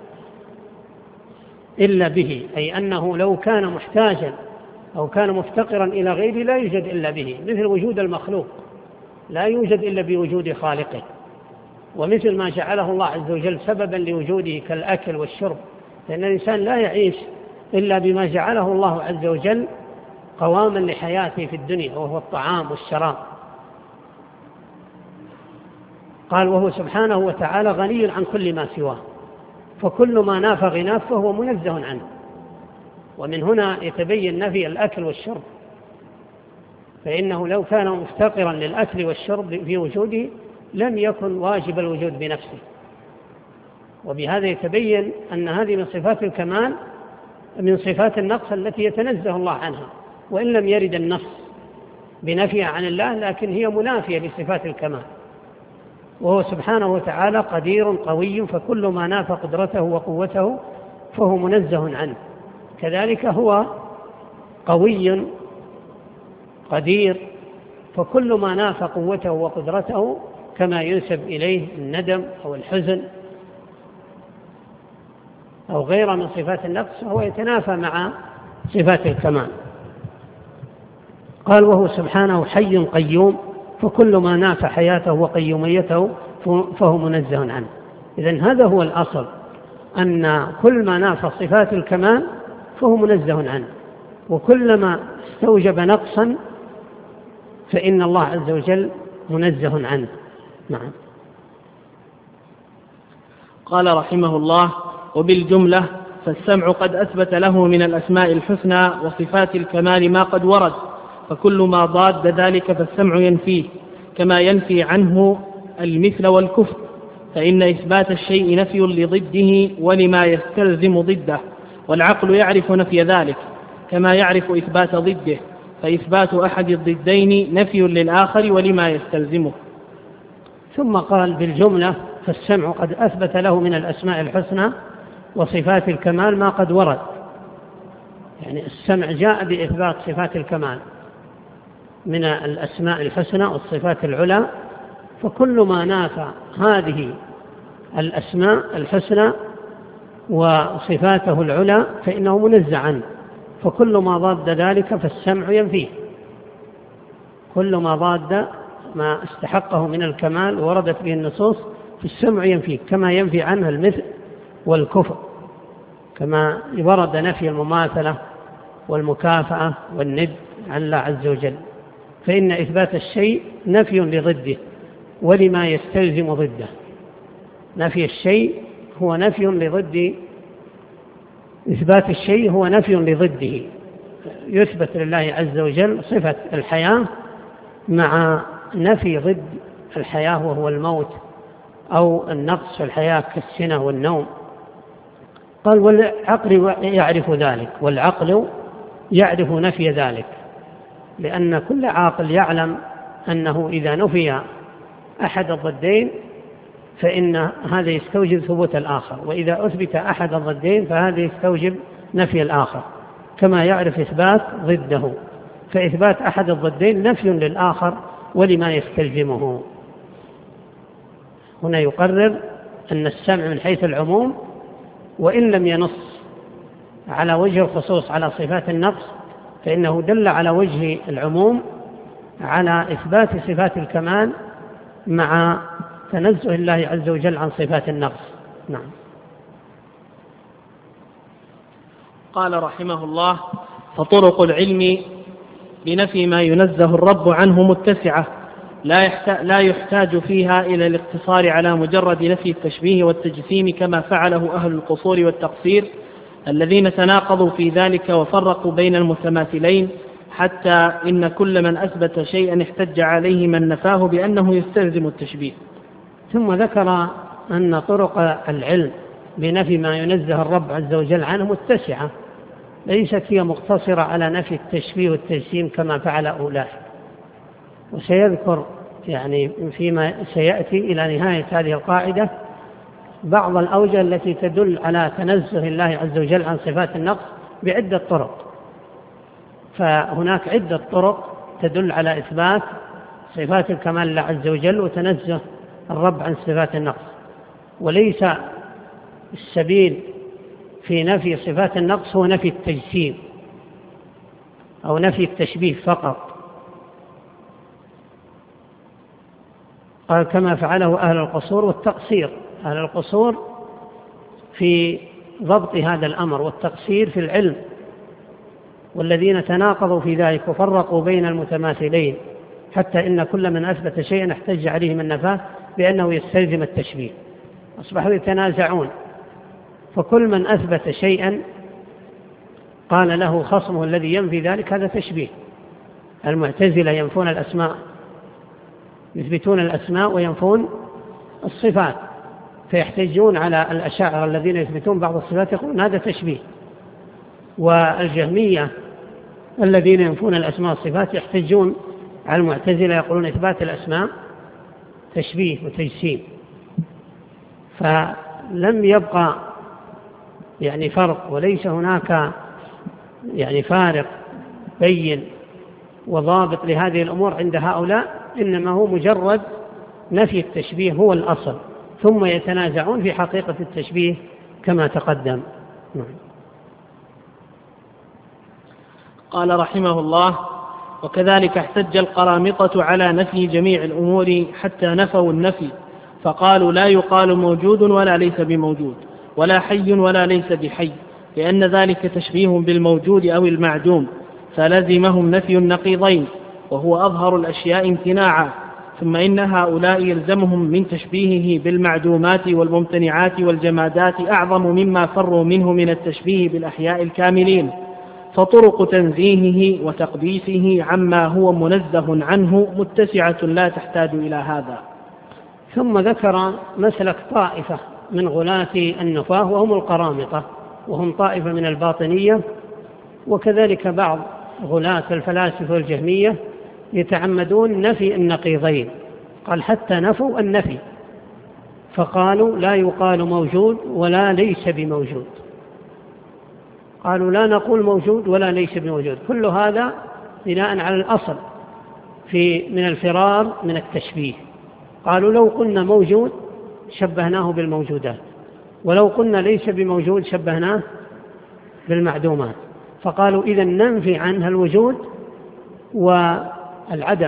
إلا به، أي أنه لو كان محتاجا أو كان مفتقرا إلى غيره لا يوجد إلا به، مثل وجود المخلوق لا يوجد إلا بوجود خالقه، ومثل ما جعله الله عز وجل سببا لوجوده كالأكل والشرب، لأن الإنسان لا يعيش إلا بما جعله الله عز وجل قواما لحياته في الدنيا، وهو الطعام والشراب. قال: وهو سبحانه وتعالى غني عن كل ما سواه، فكل ما نافى غناه فهو منزه عنه. ومن هنا يتبين نفي الأكل والشرب، فإنه لو كان مفتقرا للأكل والشرب في وجوده لم يكن واجب الوجود بنفسه. وبهذا يتبين أن هذه من صفات الكمال، من صفات النقص التي يتنزه الله عنها، وإن لم يرد النص بنفيها عن الله، لكن هي منافية لصفات الكمال. وهو سبحانه وتعالى قدير قوي، فكل ما نافى قدرته وقوته فهو منزه عنه. كذلك هو قوي قدير، فكل ما نافى قوته وقدرته كما ينسب إليه الندم أو الحزن أو غير من صفات النقص هو يتنافى مع صفات الكمال. قال وهو سبحانه حي قيوم، فكل ما نافى حياته وقيوميته فهو منزه عنه. إذن هذا هو الأصل، أن كل ما نافى صفات الكمال فهو منزه عنه، وكلما استوجب نقصا فإن الله عز وجل منزه عنه. نعم. قال رحمه الله: وبالجملة فالسمع قد أثبت له من الأسماء الحسنى وصفات الكمال ما قد ورد، فكل ما ضاد ذلك فالسمع ينفيه، كما ينفي عنه المثل والكفر، فإن إثبات الشيء نفي لضده ولما يستلزم ضده، والعقل يعرف نفي ذلك كما يعرف إثبات ضده، فإثبات أحد الضدين نفي للآخر ولما يستلزمه. ثم قال بالجملة فالسمع قد أثبت له من الأسماء الحسنى وصفات الكمال ما قد ورد، يعني السمع جاء بإثبات صفات الكمال من الأسماء الحسنى والصفات العلى، فكل ما نافى هذه الأسماء الحسنى وصفاته العلى فإنه منزه عنه، فكل ما ضاد ذلك فالسمع ينفيه. كل ما ضاد ما استحقه من الكمال وردت به النصوص فالسمع ينفيه، كما ينفي عنه المثل والكفر، كما ورد نفي المماثلة والمكافأة والند عن الله عز وجل، فإن إثبات الشيء نفي لضده ولما يستلزم ضده. نفي الشيء هو نفي لضد إثبات الشيء، هو نفي لضده. يثبت لله عز وجل صفة الحياة مع نفي ضد الحياة وهو الموت أو النقص في الحياة كالسنة والنوم. قال والعقل يعرف ذلك، والعقل يعرف نفي ذلك، لأن كل عاقل يعلم أنه إذا نفي أحد الضدين فإن هذا يستوجب ثبوت الآخر، وإذا أثبت أحد الضدين فهذا يستوجب نفي الآخر، كما يعرف إثبات ضده، فإثبات أحد الضدين نفي للآخر ولما يستلزمه. هنا يقرر أن السمع من حيث العموم وإن لم ينص على وجه الخصوص على صفات النقص فإنه دل على وجه العموم على إثبات صفات الكمال مع تنزه الله عز وجل عن صفات النقص. نعم. قال رحمه الله: فطرق العلم بنفي ما ينزه الرب عنه متسعة، لا يحتاج فيها إلى الاقتصار على مجرد نفي التشبيه والتجسيم كما فعله أهل القصور والتقصير الذين تناقضوا في ذلك وفرقوا بين المتماثلين، حتى إن كل من أثبت شيئا احتج عليه من نفاه بأنه يستلزم التشبيه. ثم ذكر أن طرق العلم بنفي ما ينزه الرب عز وجل عنه متسعة، ليست هي مقتصرة على نفي التشبيه والتجسيم كما فعل أولئك. وسيذكر يعني فيما سيأتي إلى نهاية هذه القاعدة بعض الأوجه التي تدل على تنزه الله عز وجل عن صفات النقص بعدة طرق. فهناك عدة طرق تدل على إثبات صفات الكمال لله عز وجل وتنزه الرب عن صفات النقص، وليس السبيل في نفي صفات النقص هو نفي التجسيم أو نفي التشبيه فقط. قال كما فعله أهل القصور والتقصير. أهل القصور في ضبط هذا الأمر والتقصير في العلم، والذين تناقضوا في ذلك وفرقوا بين المتماثلين، حتى إن كل من أثبت شيئا احتج عليه من نفاه بأنه يستلزم التشبيه، أصبحوا يتنازعون. فكل من أثبت شيئا قال له خصمه الذي ينفي ذلك هذا تشبيه. المعتزلة ينفون الأسماء، يثبتون الأسماء وينفون الصفات، فيحتجون على الأشاعرة الذين يثبتون بعض الصفات يقولون هذا تشبيه. والجهمية الذين ينفون الأسماء والصفات يحتجون على المعتزلة يقولون إثبات الأسماء تشبيه وتجسيم. فلم يبقى يعني فرق، وليس هناك يعني فارق بين وضابط لهذه الأمور عند هؤلاء، إنما هو مجرد نفي التشبيه هو الأصل، ثم يتنازعون في حقيقة التشبيه كما تقدم. قال رحمه الله: وكذلك احتج القرامطة على نفي جميع الأمور حتى نفوا النفي، فقالوا لا يقال موجود ولا ليس بموجود، ولا حي ولا ليس بحي، لأن ذلك تشبيه بالموجود أو المعدوم، فلزمهم نفي النقيضين، وهو أظهر الأشياء امتناعا. ثم إن هؤلاء يلزمهم من تشبيهه بالمعدومات والممتنعات والجمادات أعظم مما فروا منه من التشبيه بالأحياء الكاملين، فطرق تنزيهه وتقديسه عما هو منزه عنه متسعة لا تحتاج إلى هذا. ثم ذكر مسلك طائفة من غلاة النفاة وهم القرامطة، وهم طائفة من الباطنية، وكذلك بعض غلاة الفلاسفة والجهمية يتعمدون نفي النقيضين. قال حتى نفوا النفي، فقالوا لا يقال موجود ولا ليس بموجود. قالوا لا نقول موجود ولا ليس بموجود. كل هذا بناء على الأصل من الفرار من التشبيه. قالوا لو قلنا موجود شبهناه بالموجودات، ولو قلنا ليس بموجود شبهناه بالمعدومات. فقالوا إذا ننفي عنها الوجود والعدم.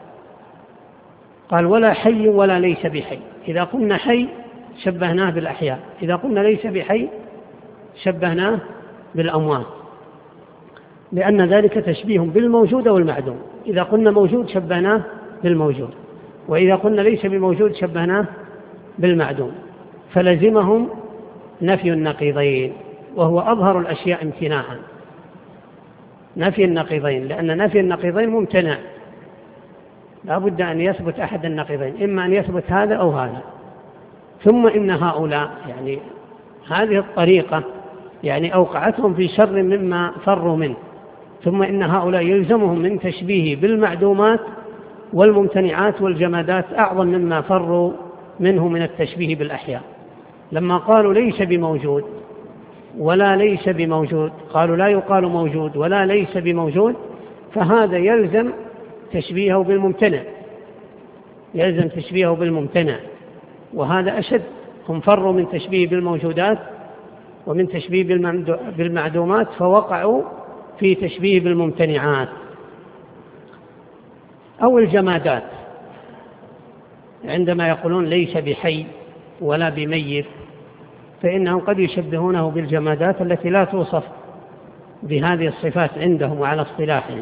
قال ولا حي ولا ليس بحي. إذا قلنا حي شبهناه بالأحياء، إذا قلنا ليس بحي شبهناه بالأموات، لأن ذلك تشبيه بالموجود والمعدوم. إذا قلنا موجود شبهناه بالموجود، وإذا قلنا ليس بموجود شبهناه بالمعدوم، فلزمهم نفي النقيضين، وهو أظهر الأشياء امتناعا. نفي النقيضين، لأن نفي النقيضين ممتنع، لا بد أن يثبت أحد النقيضين، إما أن يثبت هذا أو هذا. ثم إن هؤلاء يعني هذه الطريقة يعني أوقعتهم في شر مما فروا منه. ثم إن هؤلاء يلزمهم من تشبيه بالمعدومات والممتنعات والجمادات أعظم مما فروا منه من التشبيه بالأحياء. لما قالوا ليس بموجود ولا ليس بموجود، قالوا لا يقال موجود ولا ليس بموجود، فهذا يلزم تشبيهه بالممتنع، يلزم تشبيهه بالممتنع، وهذا أشد. هم فروا من تشبيه بالموجودات ومن تشبيه بالمعدومات، فوقعوا في تشبيه بالممتنعات. أو الجمادات، عندما يقولون ليس بحي ولا بميت، فإنهم قد يشبهونه بالجمادات التي لا توصف بهذه الصفات عندهم وعلى اصطلاحهم.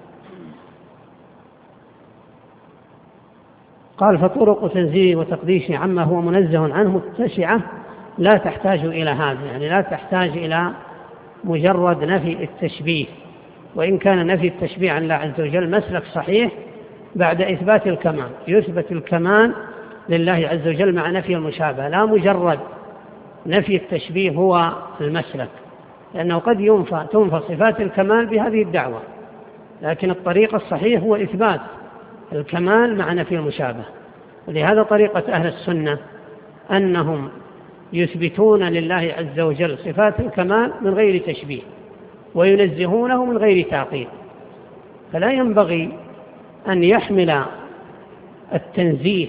قال فطرق تنزيه وتقديسه عما هو منزه عنه متسعة لا تحتاج إلى هذا، يعني لا تحتاج إلى مجرد نفي التشبيه. وإن كان نفي التشبيه عن الله عز وجل مسلك صحيح بعد إثبات الكمال، يثبت الكمال لله عز وجل مع نفي المشابهة، لا مجرد نفي التشبيه هو المسلك، لأنه قد تنفى صفات الكمال بهذه الدعوة، لكن الطريق الصحيح هو إثبات الكمال مع نفي المشابهة. ولهذا طريقة أهل السنة أنهم يثبتون لله عز وجل صفات الكمال من غير تشبيه، وينزهونه من غير تعطيل. فلا ينبغي أن يحمل التنزيه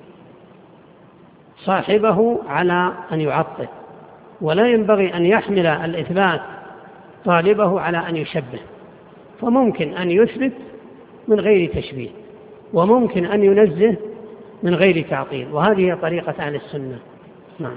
صاحبه على أن يعطل، ولا ينبغي أن يحمل الإثبات طالبه على أن يشبه. فممكن أن يثبت من غير تشبيه، وممكن أن ينزه من غير تعطيل، وهذه طريقة أهل السنة. نعم.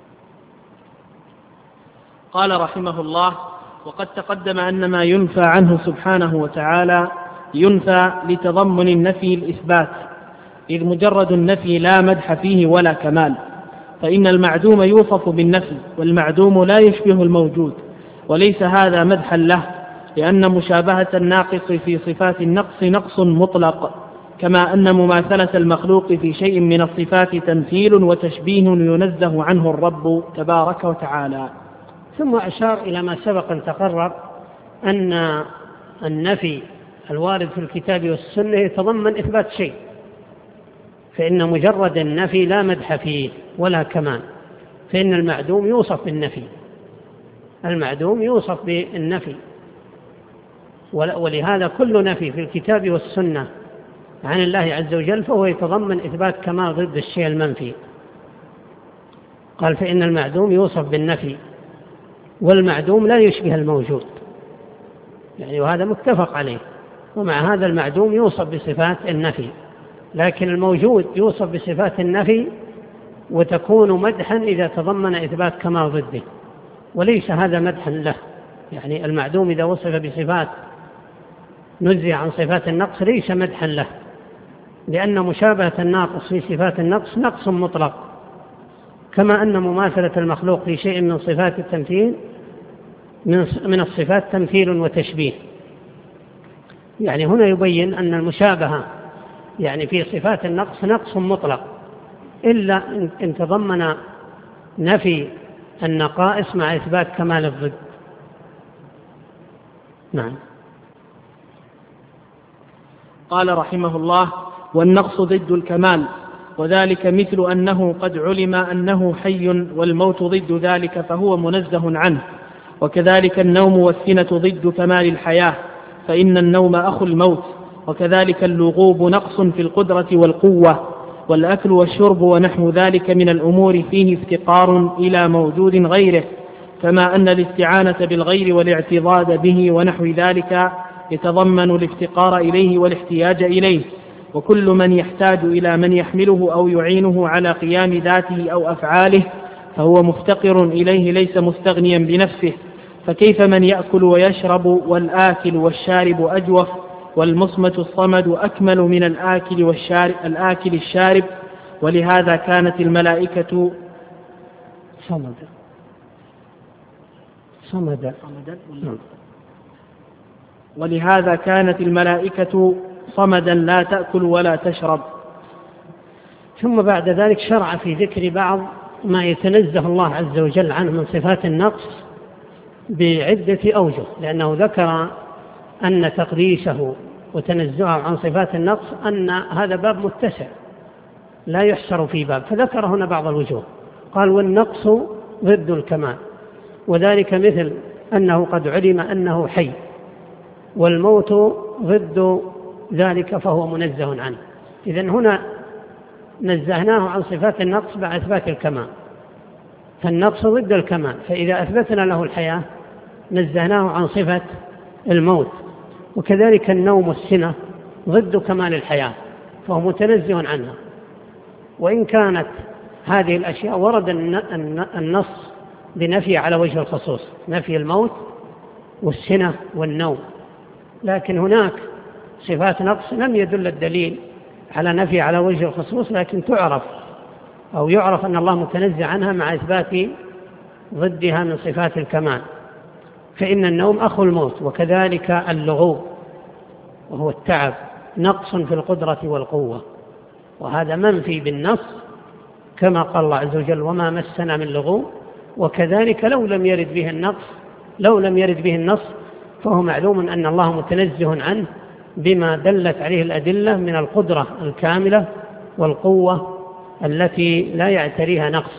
قال رحمه الله: وقد تقدم أن ما ينفى عنه سبحانه وتعالى ينفى لتضمن النفي الإثبات، إذ مجرد النفي لا مدح فيه ولا كمال، فإن المعدوم يوصف بالنفي، والمعدوم لا يشبه الموجود، وليس هذا مدحا له، لأن مشابهة الناقص في صفات النقص نقص مطلق، كما أن مماثلة المخلوق في شيء من الصفات تمثيل وتشبيه ينزه عنه الرب تبارك وتعالى. ثم أشار إلى ما سبق أن تقرر أن النفي الوارد في الكتاب والسنة يتضمن إثبات شيء، فإن مجرد النفي لا مدح فيه ولا كمال، فإن المعدوم يوصف بالنفي، المعدوم يوصف بالنفي، ولهذا كل نفي في الكتاب والسنة عن الله عز وجل فهو يتضمن إثبات كمال ضد الشيء المنفي. قال فإن المعدوم يوصف بالنفي، والمعدوم لا يشبه الموجود، يعني وهذا متفق عليه، ومع هذا المعدوم يوصف بصفات النفي، لكن الموجود يوصف بصفات النفي وتكون مدحا إذا تضمن إثبات كمال ضده، وليس هذا مدحا له. يعني المعدوم إذا وصف بصفات نزه عن صفات النقص ليس مدحا له، لأن مشابهة الناقص في صفات النقص نقص مطلق، كما أن مماثلة المخلوق في شيء من صفات التمثيل من الصفات تمثيل وتشبيه. يعني هنا يبين أن المشابهة يعني في صفات النقص نقص مطلق، إلا إن تضمن نفي النقائص مع إثبات كمال الضد. نعم. قال رحمه الله: والنقص ضد الكمال، وذلك مثل أنه قد علم أنه حي، والموت ضد ذلك فهو منزه عنه. وكذلك النوم والسنة ضد كمال الحياة، فإن النوم أخو الموت. وكذلك اللغوب نقص في القدرة والقوة، والأكل والشرب ونحو ذلك من الأمور فيه افتقار إلى موجود غيره، كما أن الاستعانة بالغير والاعتضاد به ونحو ذلك يتضمن الافتقار إليه والاحتياج إليه. وكل من يحتاج إلى من يحمله أو يعينه على قيام ذاته أو أفعاله فهو مفتقر إليه، ليس مستغنيا بنفسه. فكيف من يأكل ويشرب والآكل والشارب أجوف، والمصمت الصمد أكمل من الآكل الشارب. ولهذا كانت الملائكة ولهذا كانت الملائكة صمدا لا تأكل ولا تشرب. ثم بعد ذلك شرع في ذكر بعض ما يتنزه الله عز وجل عنه من صفات النقص بعدة أوجه، لأنه ذكر أن تقديسه وتنزهه عن صفات النقص أن هذا باب متسع لا يحصر في باب، فذكر هنا بعض الوجوه. قال: والنقص ضد الكمال، وذلك مثل أنه قد علم أنه حي، والموت ضد ذلك فهو منزه عنه. إذن هنا نزهناه عن صفات النقص بعد إثبات الكمال، فالنقص ضد الكمال، فإذا أثبتنا له الحياة نزهناه عن صفة الموت. وكذلك النوم والسنة ضد كمال الحياة، فهو متنزه عنها. وإن كانت هذه الأشياء ورد النص بنفي على وجه الخصوص، نفي الموت والسنة والنوم، لكن هناك صفات نقص لم يدل الدليل على نفي على وجه الخصوص، لكن تعرف أو يعرف أن الله متنزه عنها مع إثبات ضدها من صفات الكمال. فإن النوم أخو الموت، وكذلك اللغوب وهو التعب نقص في القدرة والقوة، وهذا منفي بالنص، كما قال الله عز وجل: وما مسنا من لغوب. وكذلك لو لم يرد به النص فهو معلوم أن الله متنزه عنه بما دلت عليه الأدلة من القدرة الكاملة والقوة التي لا يعتريها نقص.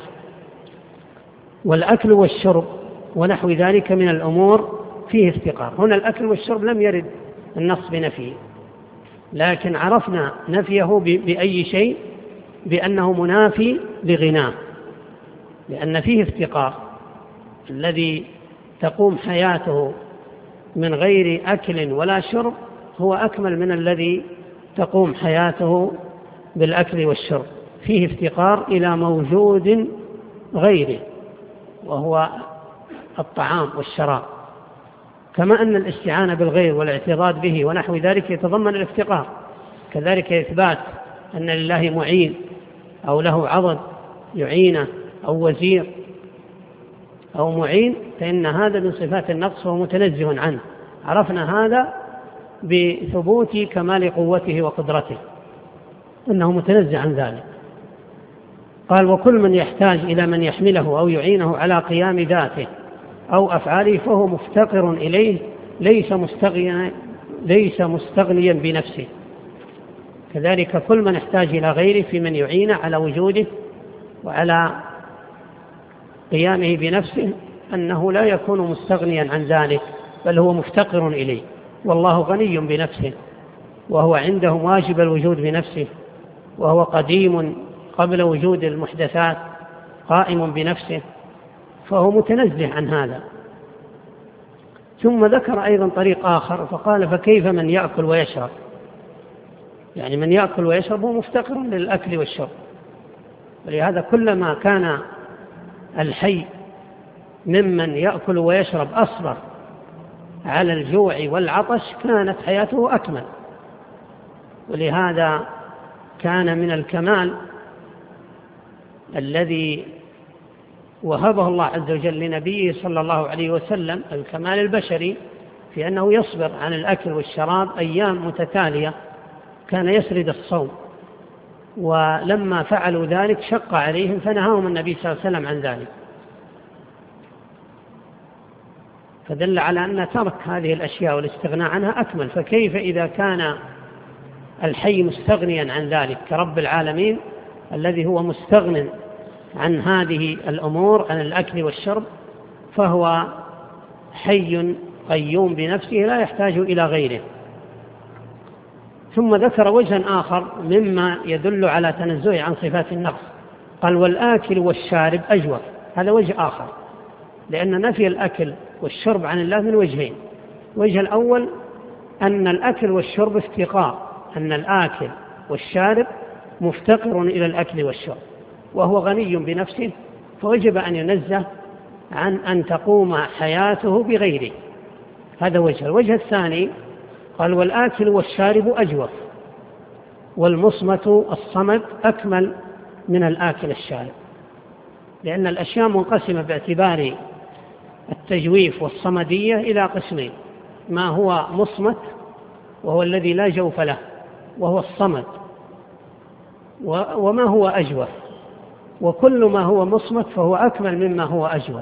والأكل والشرب ونحو ذلك من الأمور فيه افتقار. هنا الأكل والشرب لم يرد النص بنفيه، لكن عرفنا نفيه بأي شيء؟ بأنه منافي لغناه، لأن فيه افتقار. الذي تقوم حياته من غير أكل ولا شرب هو أكمل من الذي تقوم حياته بالأكل والشرب. فيه افتقار إلى موجود غيره وهو الطعام والشراب، كما أن الاستعانة بالغير والاعتضاد به ونحو ذلك يتضمن الافتقار. كذلك إثبات أن لله معين أو له عضد يعينه أو وزير أو معين فإن هذا من صفات النقص وهو متنزه عنه. عرفنا هذا بثبوت كمال قوته وقدرته أنه متنزه عن ذلك. قال وكل من يحتاج إلى من يحمله أو يعينه على قيام ذاته أو أفعاله فهو مفتقر إليه ليس مستغنيا بنفسه. كذلك كل من يحتاج إلى غيره في من يعينه على وجوده وعلى قيامه بنفسه أنه لا يكون مستغنيا عن ذلك، بل هو مفتقر إليه، والله غني بنفسه، وهو عنده واجب الوجود بنفسه، وهو قديم قبل وجود المحدثات قائم بنفسه، فهو متنزه عن هذا. ثم ذكر أيضا طريق آخر فقال فكيف من يأكل ويشرب؟ يعني من يأكل ويشرب هو مفتقر للأكل والشرب، ولهذا كلما كان الحي ممن يأكل ويشرب أصبر على الجوع والعطش كانت حياته أكمل. ولهذا كان من الكمال الذي وهبه الله عز وجل لنبيه صلى الله عليه وسلم، الكمال البشري في أنه يصبر عن الأكل والشراب أيام متتالية، كان يسرد الصوم، ولما فعلوا ذلك شق عليهم فنهاهم النبي صلى الله عليه وسلم عن ذلك، فدل على أن ترك هذه الأشياء والاستغناء عنها أكمل. فكيف إذا كان الحي مستغنيا عن ذلك كرب العالمين الذي هو مستغن عن هذه الأمور، عن الأكل والشرب، فهو حي قيوم بنفسه لا يحتاج إلى غيره. ثم ذكر وجها آخر مما يدل على تنزهه عن صفات النقص، قال والآكل والشارب أجوف. هذا وجه آخر، لأن نفي الأكل والشرب عن الله من وجهين. وجه الأول أن الأكل والشرب افتقار، أن الآكل والشارب مفتقر إلى الأكل والشرب وهو غني بنفسه، فوجب أن ينزه عن أن تقوم حياته بغيره. هذا وجه. الوجه الثاني قال والآكل والشارب أجوف، والمصمت الصمد أكمل من الآكل الشارب، لأن الأشياء منقسمة باعتبار التجويف والصمدية إلى قسمين: ما هو مصمت وهو الذي لا جوف له وهو الصمد، وما هو أجوف، وكل ما هو مصمت فهو أكمل مما هو أجوف.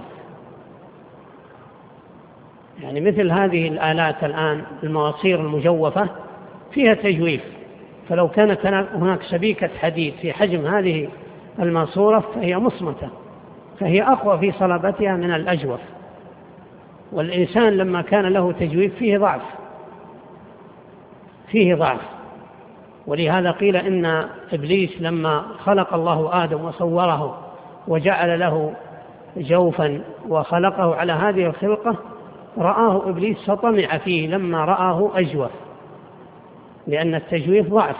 يعني مثل هذه الآلات الآن المواصير المجوفة فيها تجويف، فلو كانت هناك سبيكة حديد في حجم هذه الماسورة فهي مصمتة، فهي أقوى في صلابتها من الأجوف. والإنسان لما كان له تجويف فيه ضعف. ولهذا قيل إن إبليس لما خلق الله آدم وصوره وجعل له جوفا وخلقه على هذه الخلقة، رآه إبليس فطمع فيه لما رآه أجوف، لأن التجويف ضعف.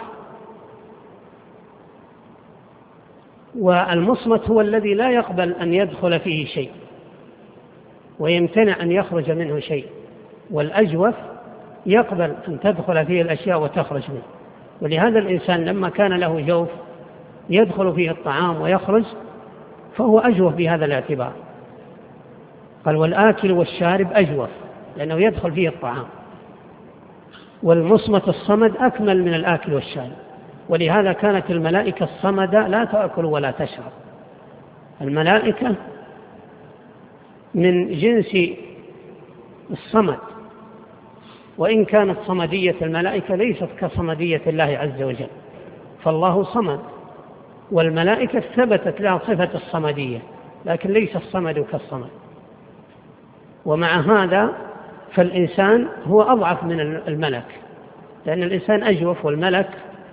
والمصمت هو الذي لا يقبل أن يدخل فيه شيء ويمتنع أن يخرج منه شيء، والأجوف يقبل أن تدخل فيه الأشياء وتخرج منه. ولهذا الإنسان لما كان له جوف يدخل فيه الطعام ويخرج فهو أجوف بهذا الاعتبار. قال والآكل والشارب أجوف لأنه يدخل فيه الطعام، والمصمت الصمد أكمل من الآكل والشارب. ولهذا كانت الملائكة الصمدة لا تأكل ولا تشرب. الملائكة من جنس الصمد، وإن كانت صمدية الملائكة ليست كصمدية الله عز وجل، فالله صمد، والملائكة ثبتت لها صفة الصمدية، لكن ليس الصمد كالصمد. ومع هذا فالإنسان هو أضعف من الملك، لأن الإنسان أجوف والملك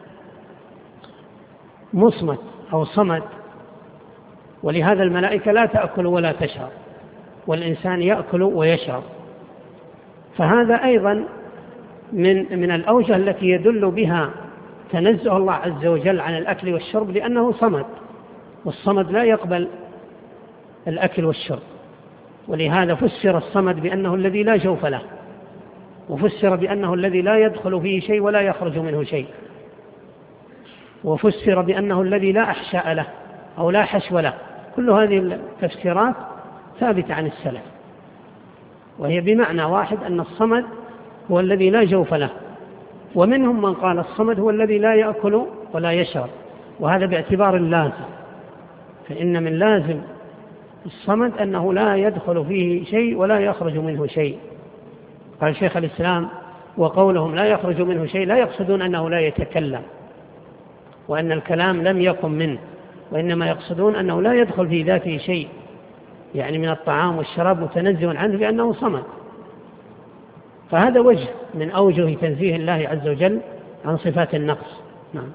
مصمت أو صمد. ولهذا الملائكة لا تأكل ولا تشرب، والإنسان يأكل ويشرب. فهذا أيضا من الأوجه التي يدل بها تنزه الله عز وجل عن الأكل والشرب، لأنه صمد، والصمد لا يقبل الأكل والشرب. ولهذا فسر الصمد بأنه الذي لا جوف له، وفسر بأنه الذي لا يدخل فيه شيء ولا يخرج منه شيء، وفسر بأنه الذي لا أحشاء له أو لا حشو له. كل هذه التفسيرات ثابتة عن السلف، وهي بمعنى واحد أن الصمد هو الذي لا جوف له، ومنهم من قال الصمد هو الذي لا يأكل ولا يشرب، وهذا باعتبار اللازم، فإن من لازم الصمد أنه لا يدخل فيه شيء ولا يخرج منه شيء. قال شيخ الإسلام: وقولهم لا يخرج منه شيء لا يقصدون أنه لا يتكلم وأن الكلام لم يكن منه، وإنما يقصدون أنه لا يدخل في ذاته شيء، يعني من الطعام والشراب متنزه عنه بأنه صمد. فهذا وجه من أوجه تنزيه الله عز وجل عن صفات النقص. نعم.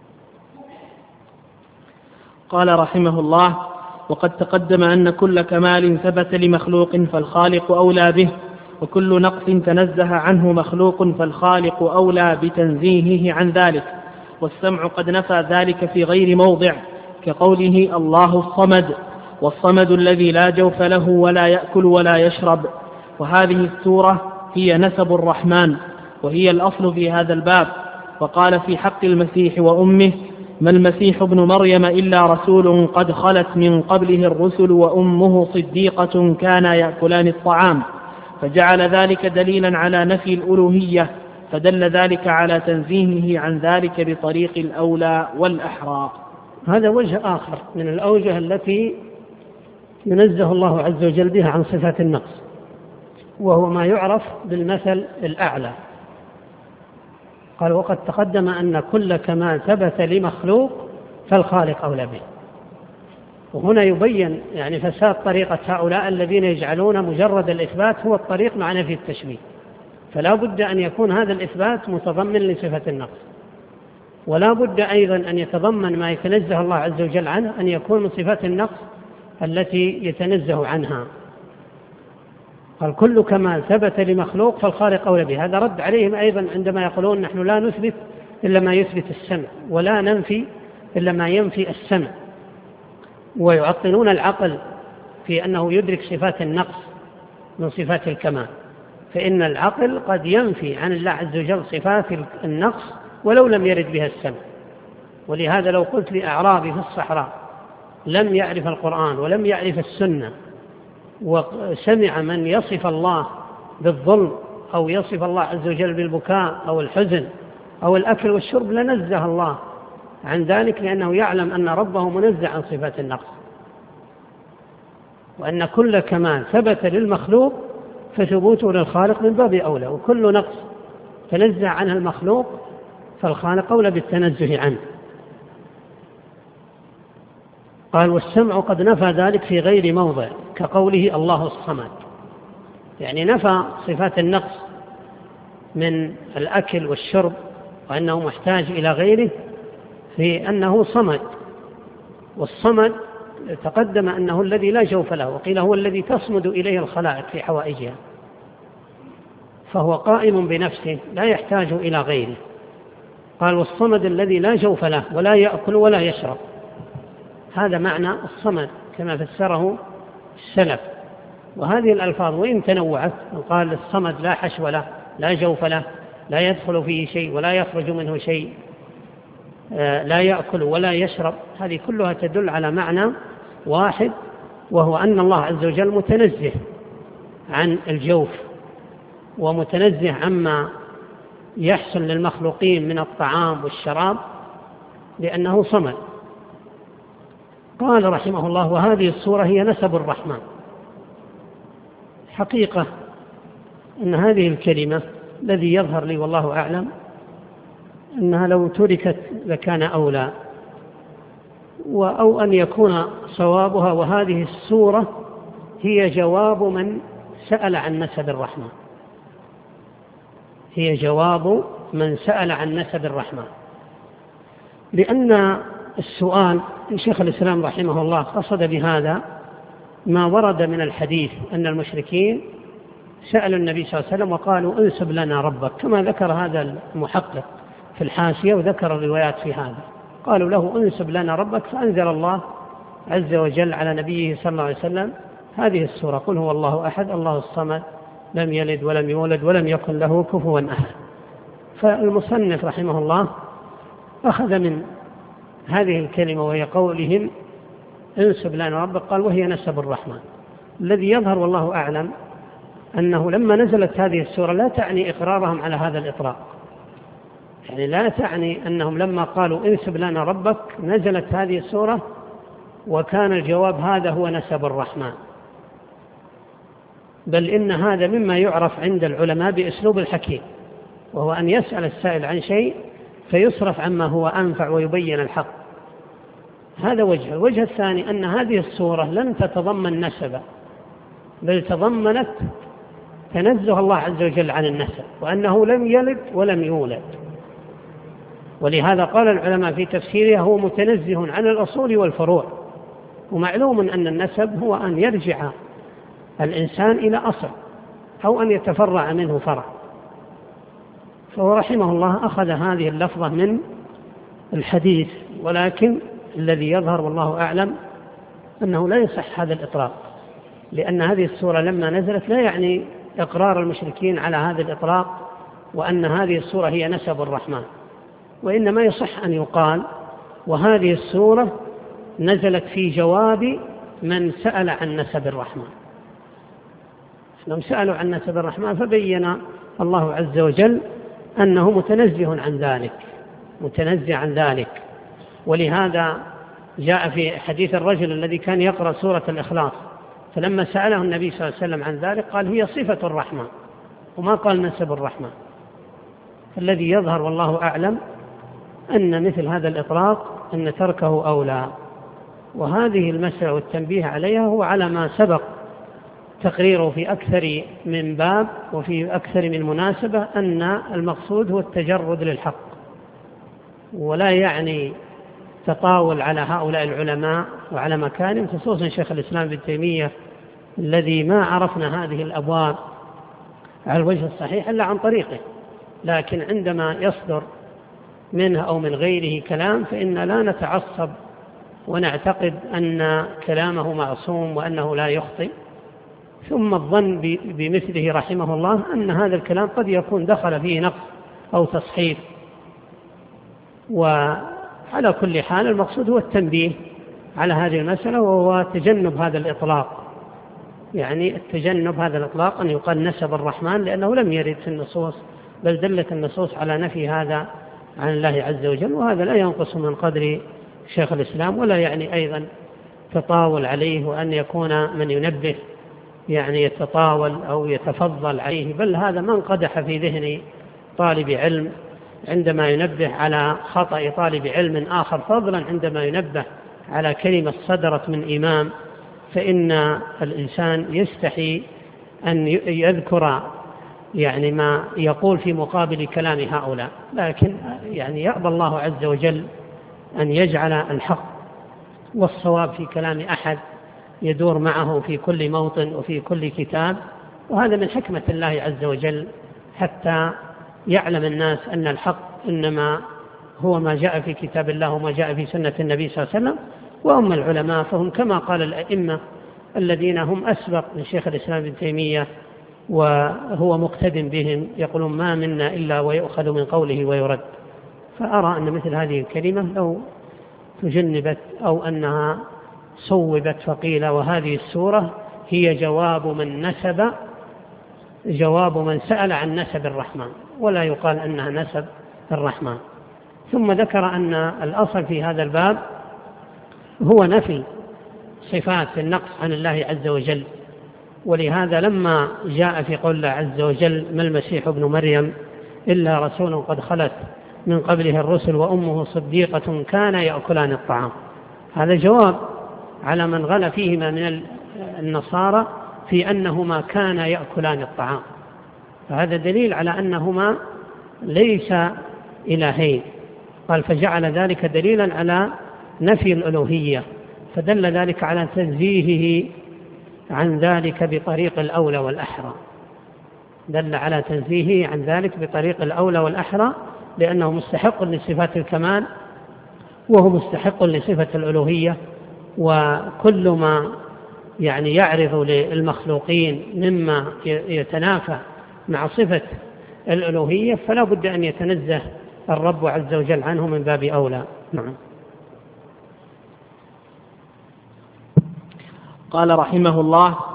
قال رحمه الله: وقد تقدم أن كل كمال ثبت لمخلوق فالخالق أولى به، وكل نقص تنزه عنه مخلوق فالخالق أولى بتنزيهه عن ذلك. والسمع قد نفى ذلك في غير موضع، كقوله: الله الصمد، والصمد الذي لا جوف له ولا يأكل ولا يشرب. وهذه السورة هي نسب الرحمن، وهي الأصل في هذا الباب. وقال في حق المسيح وأمه: ما المسيح ابن مريم إلا رسول قد خلت من قبله الرسل وأمه صديقة كانا يأكلان الطعام، فجعل ذلك دليلا على نفي الألوهية، فدل ذلك على تنزيهه عن ذلك بطريق الأولى والأحرى. هذا وجه آخر من الأوجه التي ينزه الله عز وجل بها عن صفات النقص، وهو ما يعرف بالمثل الأعلى. قال: وقد تقدم أن كل كمال ثبت لمخلوق فالخالق أولى به. وهنا يبين يعني فساد طريقة هؤلاء الذين يجعلون مجرد الإثبات هو الطريق مع نفي التشبيه، فلا بد أن يكون هذا الإثبات متضمن لصفة النقص، ولا بد أيضا أن يتضمن ما يتنزه الله عز وجل عنه أن يكون من صفات النقص التي يتنزه عنها. قال: كل كمال ثبت لمخلوق فالخالق أولى به. هذا رد عليهم أيضا عندما يقولون نحن لا نثبت إلا ما يثبت السمع، ولا ننفي إلا ما ينفي السمع، ويعطلون العقل في أنه يدرك صفات النقص من صفات الكمال، فإن العقل قد ينفي عن الله عز وجل صفات النقص ولو لم يرد بها السمع. ولهذا لو قلت لأعرابي في الصحراء لم يعرف القرآن ولم يعرف السنة وسمع من يصف الله بالظلم أو يصف الله عز وجل بالبكاء أو الحزن أو الأكل والشرب لنزه الله عن ذلك، لأنه يعلم أن ربه منزه عن صفات النقص، وأن كل كمال ثبت للمخلوق فثبوته للخالق من باب أولى، وكل نقص تنزه عنه المخلوق فالخالق أولى بالتنزه عنه. قال: والسمع قد نفى ذلك في غير موضع، كقوله: الله الصمد، يعني نفى صفات النقص من الأكل والشرب وأنه محتاج إلى غيره في أنه صمد. والصمد تقدم أنه الذي لا جوف له، وقيل هو الذي تصمد إليه الخلائق في حوائجها، فهو قائم بنفسه لا يحتاج إلى غيره. قال: والصمد الذي لا جوف له ولا يأكل ولا يشرب. هذا معنى الصمد كما فسره السلف. وهذه الألفاظ وإن تنوعت، قال الصمد لا حشو له، لا جوف له، لا يدخل فيه شيء ولا يخرج منه شيء، لا يأكل ولا يشرب، هذه كلها تدل على معنى واحد، وهو أن الله عز وجل متنزه عن الجوف ومتنزه عما يحصل للمخلوقين من الطعام والشراب لأنه صمد. قال رحمه الله: وهذه السورة هي نسب الرحمن. حقيقة أن هذه الكلمة الذي يظهر لي والله أعلم أنها لو تركت لكان أولى، أو أن يكون صوابها: وهذه السورة هي جواب من سأل عن نسب الرحمن، هي جواب من سأل عن نسب الرحمن. لأن السؤال شيخ الإسلام رحمه الله قصد بهذا ما ورد من الحديث أن المشركين سألوا النبي صلى الله عليه وسلم وقالوا: انسب لنا ربك، كما ذكر هذا المحقق في الحاشية وذكر الروايات في هذا. قالوا له: انسب لنا ربك، فأنزل الله عز وجل على نبيه صلى الله عليه وسلم هذه السورة: قل هو الله أحد الله الصمد لم يلد ولم يولد ولم يكن له كفوا أحد. فالمصنف رحمه الله أخذ من هذه الكلمة وهي قولهم: انسب لنا ربك، قال: وهي نسب الرحمن. الذي يظهر والله أعلم أنه لما نزلت هذه السورة لا تعني إقرارهم على هذا الإطلاق، يعني لا تعني أنهم لما قالوا انسب لنا ربك نزلت هذه السورة وكان الجواب هذا هو نسب الرحمن، بل إن هذا مما يعرف عند العلماء بأسلوب الحكيم، وهو أن يسأل السائل عن شيء فيصرف عما هو أنفع ويبين الحق. هذا وجه. الوجه الثاني أن هذه السورة لم تتضمن نسبا، بل تضمنت تنزه الله عز وجل عن النسب، وأنه لم يلد ولم يولد. ولهذا قال العلماء في تفسيرها هو متنزه عن الأصول والفروع. ومعلوم أن النسب هو أن يرجع الإنسان إلى أصل أو أن يتفرع منه فرع، فهو رحمه الله أخذ هذه اللفظة من الحديث، ولكن الذي يظهر والله أعلم أنه لا يصح هذا الإطلاق، لأن هذه السورة لما نزلت لا يعني إقرار المشركين على هذا الإطلاق وأن هذه السورة هي نسب الرحمن، وإنما يصح أن يقال وهذه السورة نزلت في جواب من سأل عن نسب الرحمن. لو سألوا عن نسب الرحمن فبين الله عز وجل أنه متنزه عن ذلك، متنزه عن ذلك. ولهذا جاء في حديث الرجل الذي كان يقرأ سورة الإخلاص، فلما سأله النبي صلى الله عليه وسلم عن ذلك قال هي صفة الرحمن، وما قال نسب الرحمن. الذي يظهر والله أعلم أن مثل هذا الإطلاق أن تركه أولى. وهذه المسألة والتنبيه عليها هو على ما سبق تقريره في أكثر من باب وفي أكثر من مناسبة، أن المقصود هو التجرد للحق، ولا يعني تطاول على هؤلاء العلماء وعلى مكانهم، خصوصا شيخ الإسلام ابن تيمية الذي ما عرفنا هذه الأبواب على الوجه الصحيح إلا عن طريقه، لكن عندما يصدر منه أو من غيره كلام فإن لا نتعصب ونعتقد أن كلامه معصوم وأنه لا يخطئ، ثم الظن بمثله رحمه الله أن هذا الكلام قد يكون دخل فيه نقص أو تصحيف. وعلى كل حال المقصود هو التنبيه على هذه المسألة، وهو تجنب هذا الإطلاق، يعني التجنب هذا الإطلاق أن يقال نسب الرحمن، لأنه لم يرد في النصوص، بل دلت النصوص على نفي هذا عن الله عز وجل. وهذا لا ينقص من قدر شيخ الإسلام، ولا يعني أيضا تطاول عليه، وأن يكون من ينبه يعني يتطاول أو يتفضل عليه، بل هذا من قدح في ذهن طالب علم عندما ينبه على خطأ طالب علم آخر، فضلا عندما ينبه على كلمة صدرت من إمام، فإن الإنسان يستحي أن يذكر يعني ما يقول في مقابل كلام هؤلاء، لكن يعني يأبى الله عز وجل أن يجعل الحق والصواب في كلام أحد يدور معه في كل موطن وفي كل كتاب. وهذا من حكمة الله عز وجل حتى يعلم الناس أن الحق إنما هو ما جاء في كتاب الله وما جاء في سنة النبي صلى الله عليه وسلم. وأما العلماء فهم كما قال الأئمة الذين هم أسبق من شيخ الإسلام ابن تيمية وهو مقتد بهم، يقولون ما منا إلا ويؤخذ من قوله ويرد. فأرى أن مثل هذه الكلمة لو تجنبت أو أنها صوبت فقيل وهذه السورة هي جواب من سأل عن نسب الرحمن، ولا يقال أنها نسب الرحمن. ثم ذكر أن الأصل في هذا الباب هو نفي صفات النقص عن الله عز وجل، ولهذا لما جاء في قول الله عز وجل ما المسيح ابن مريم إلا رسول قد خلت من قبله الرسل وأمه صديقة كان يأكلان الطعام، هذا جواب على من غلا فيهما من النصارى في أنهما كان يأكلان الطعام، فهذا دليل على أنهما ليس إلهين. قال فجعل ذلك دليلا على نفي الألوهية، فدل ذلك على تنزيهه عن ذلك بطريق الأولى والأحرى، دل على تنزيهه عن ذلك بطريق الأولى والأحرى، لأنه مستحق لصفات الكمال وهو مستحق لصفة الألوهية. وكل ما يعني يعرض للمخلوقين مما يتنافى مع صفة الألوهية فلا بد أن يتنزه الرب عز وجل عنه من باب أولى. نعم. قال رحمه الله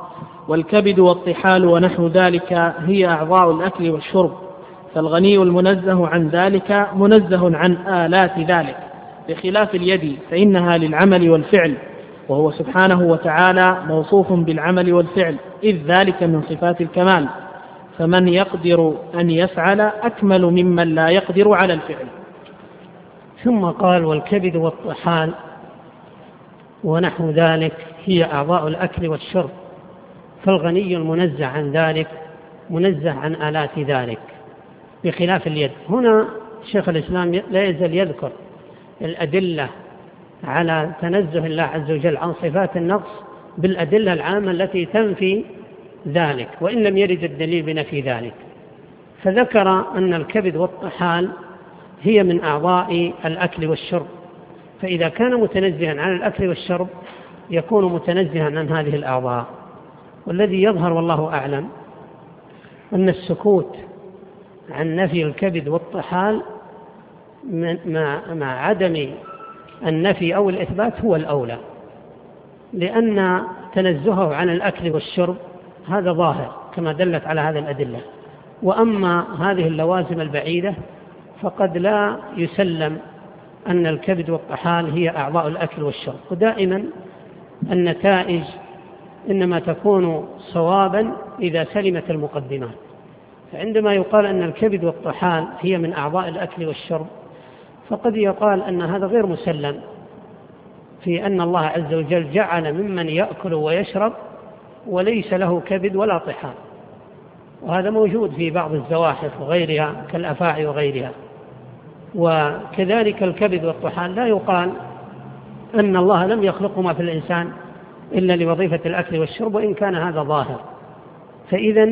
والكبد والطحال ونحو ذلك هي أعضاء الأكل والشرب، فالغني المنزه عن ذلك منزه عن آلات ذلك، بخلاف اليد فإنها للعمل والفعل، وهو سبحانه وتعالى موصوف بالعمل والفعل، إذ ذلك من صفات الكمال، فمن يقدر أن يفعل أكمل ممن لا يقدر على الفعل. ثم قال والكبد والطحال ونحو ذلك هي أعضاء الأكل والشرب، فالغني المنزه عن ذلك منزه عن آلات ذلك، بخلاف اليد. هنا شيخ الإسلام لا يزال يذكر الأدلة على تنزه الله عز وجل عن صفات النقص بالأدلة العامة التي تنفي ذلك، وإن لم يرد الدليل بنفي ذلك. فذكر أن الكبد والطحال هي من أعضاء الأكل والشرب، فإذا كان متنزها عن الأكل والشرب يكون متنزها عن هذه الأعضاء. والذي يظهر والله أعلم أن السكوت عن نفي الكبد والطحال مع عدم النفي أو الإثبات هو الأولى، لأن تنزهه عن الأكل والشرب هذا ظاهر كما دلت على هذه الأدلة، وأما هذه اللوازم البعيدة فقد لا يسلم أن الكبد والطحال هي أعضاء الأكل والشرب. ودائما النتائج إنما تكون صوابا إذا سلمت المقدمات، فعندما يقال أن الكبد والطحال هي من أعضاء الأكل والشرب فقد يقال أن هذا غير مسلم، في أن الله عز وجل جعل ممن يأكل ويشرب وليس له كبد ولا طحال، وهذا موجود في بعض الزواحف وغيرها كالأفاعي وغيرها. وكذلك الكبد والطحال لا يقال أن الله لم يخلقهما في الإنسان إلا لوظيفة الأكل والشرب، وإن كان هذا ظاهر. فإذا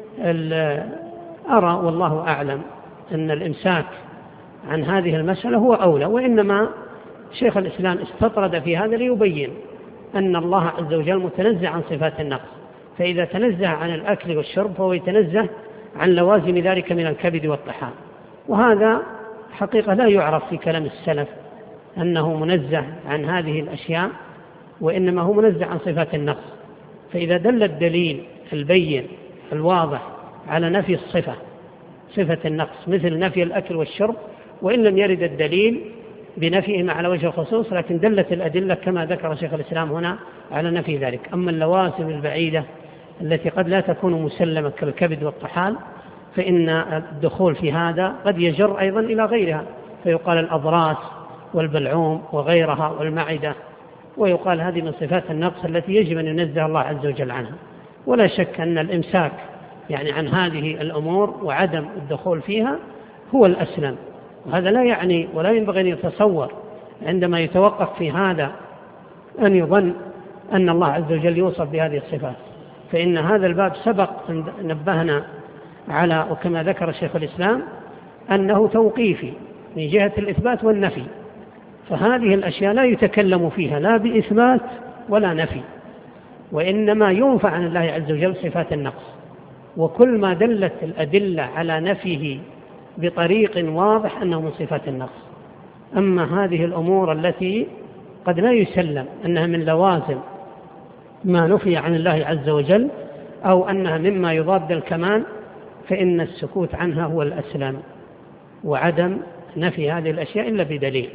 أرى والله أعلم أن الإمساك عن هذه المسألة هو أولى، وإنما شيخ الإسلام استطرد في هذا ليبين أن الله عز وجل متنزه عن صفات النقص، فإذا تنزه عن الأكل والشرب فهو يتنزه عن لوازم ذلك من الكبد والطحال. وهذا حقيقة لا يعرف في كلام السلف أنه منزه عن هذه الأشياء، وإنما هو منزه عن صفات النقص. فإذا دل الدليل البين الواضح على نفي الصفة، صفة النقص، مثل نفي الأكل والشرب، وإن لم يرد الدليل بنفيهما على وجه الخصوص، لكن دلت الأدلة كما ذكر شيخ الإسلام هنا على نفي ذلك. أما اللوازم البعيدة التي قد لا تكون مسلمة كالكبد والطحال فإن الدخول في هذا قد يجر أيضا إلى غيرها، فيقال الأضراس والبلعوم وغيرها والمعدة، ويقال هذه من صفات النقص التي يجب أن ينزه الله عز وجل عنها. ولا شك أن الإمساك عن هذه الأمور وعدم الدخول فيها هو الأسلم. وهذا لا يعني ولا ينبغي أن يتصور عندما يتوقف في هذا أن يظن أن الله عز وجل يوصف بهذه الصفات، فإن هذا الباب سبق أن نبهنا على، وكما ذكر شيخ الإسلام، أنه توقيفي من جهة الإثبات والنفي، فهذه الأشياء لا يتكلم فيها لا بإثبات ولا نفي، وإنما ينفى عن الله عز وجل صفات النقص. وكل ما دلت الأدلة على نفيه بطريق واضح أنه من صفات النقص. أما هذه الأمور التي قد لا يسلم أنها من لوازم ما نفي عن الله عز وجل أو أنها مما يضاد الكمال، فإن السكوت عنها هو الأسلم، وعدم نفي هذه الأشياء إلا بدليل.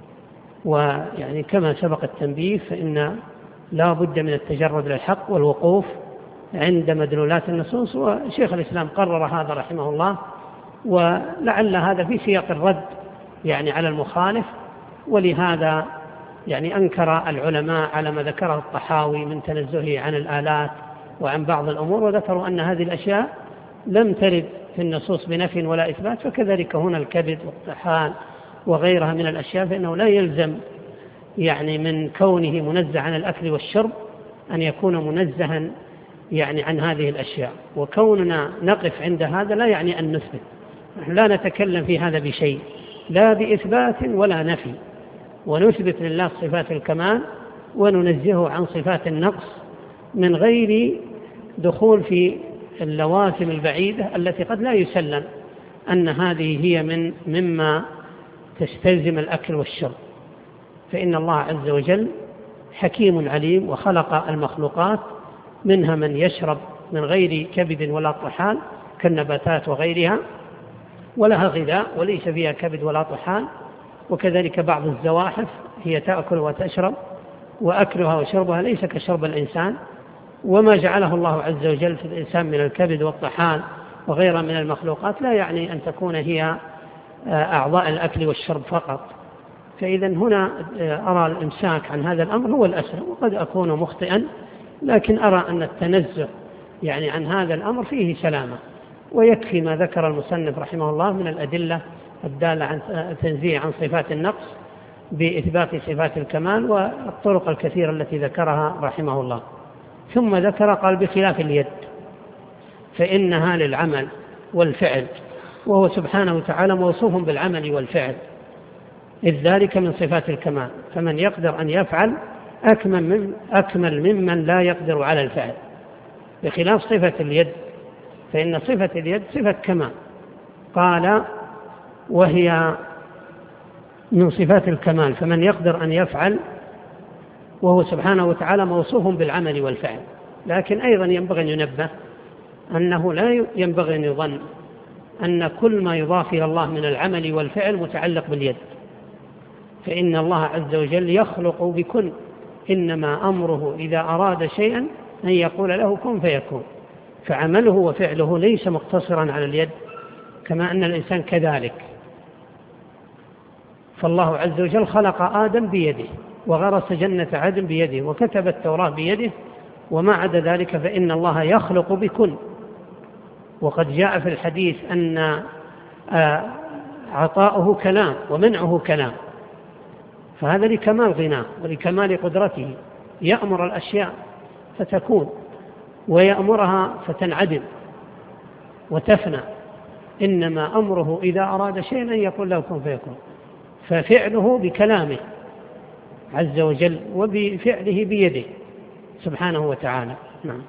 كما سبق التنبيه فإن لا بد من التجرد للحق والوقوف عند مدلولات النصوص، وشيخ الإسلام قرر هذا رحمه الله، ولعل هذا في سياق الرد على المخالف. ولهذا أنكر العلماء على ما ذكره الطحاوي من تنزهه عن الآلات وعن بعض الأمور، وذكروا أن هذه الأشياء لم ترد في النصوص بنفي ولا إثبات. فكذلك هنا الكبد والطحال وغيرها من الأشياء، فإنه لا يلزم من كونه منزه عن الأكل والشرب أن يكون منزها عن هذه الأشياء. وكوننا نقف عند هذا لا يعني أن نثبت، لا نتكلم في هذا بشيء لا بإثبات ولا نفي، ونثبت لله صفات الكمال وننزهه عن صفات النقص من غير دخول في اللوازم البعيدة التي قد لا يسلم أن هذه هي مما تستلزم الأكل والشرب. فإن الله عز وجل حكيم عليم، وخلق المخلوقات منها من يشرب من غير كبد ولا طحال كالنباتات وغيرها، ولها غذاء وليس فيها كبد ولا طحال. وكذلك بعض الزواحف هي تأكل وتشرب، وأكلها وشربها ليس كشرب الإنسان. وما جعله الله عز وجل في الإنسان من الكبد والطحال وغيرها من المخلوقات لا يعني أن تكون هي أعضاء الأكل والشرب فقط. فإذا هنا أرى الإمساك عن هذا الأمر هو الأسلم، وقد أكون مخطئا، لكن أرى أن التنزه عن هذا الأمر فيه سلامة. ويكفي ما ذكر المصنف رحمه الله من الأدلة الدالة عن تنزيه عن صفات النقص بإثبات صفات الكمال، والطرق الكثيرة التي ذكرها رحمه الله. ثم ذكر قال بخلاف اليد فإنها للعمل والفعل، وهو سبحانه وتعالى موصوف بالعمل والفعل، إذ ذلك من صفات الكمال، فمن يقدر أن يفعل أكمل ممن لا يقدر على الفعل، بخلاف صفة اليد فإن صفة اليد صفة كمال. قال وهي من صفات الكمال، فمن يقدر أن يفعل، وهو سبحانه وتعالى موصوف بالعمل والفعل. لكن أيضا ينبغي أن ينبه أنه لا ينبغي أن يظن أن كل ما يضاف إلى الله من العمل والفعل متعلق باليد، فإن الله عز وجل يخلق بكن، إنما أمره إذا أراد شيئا أن يقول له كن فيكون، فعمله وفعله ليس مقتصرا على اليد، كما أن الإنسان كذلك. فالله عز وجل خلق آدم بيده، وغرس جنة عدن بيده، وكتب التوراة بيده، وما عدا ذلك فإن الله يخلق بكن. وقد جاء في الحديث أن عطاؤه كلام ومنعه كلام، فهذا لكمال غناه ولكمال قدرته، يأمر الأشياء فتكون ويأمرها فتنعدم وتفنى، إنما أمره إذا أراد شيئا أن يقول له كن فيكون، ففعله بكلامه عز وجل وبفعله بيده سبحانه وتعالى. نعم.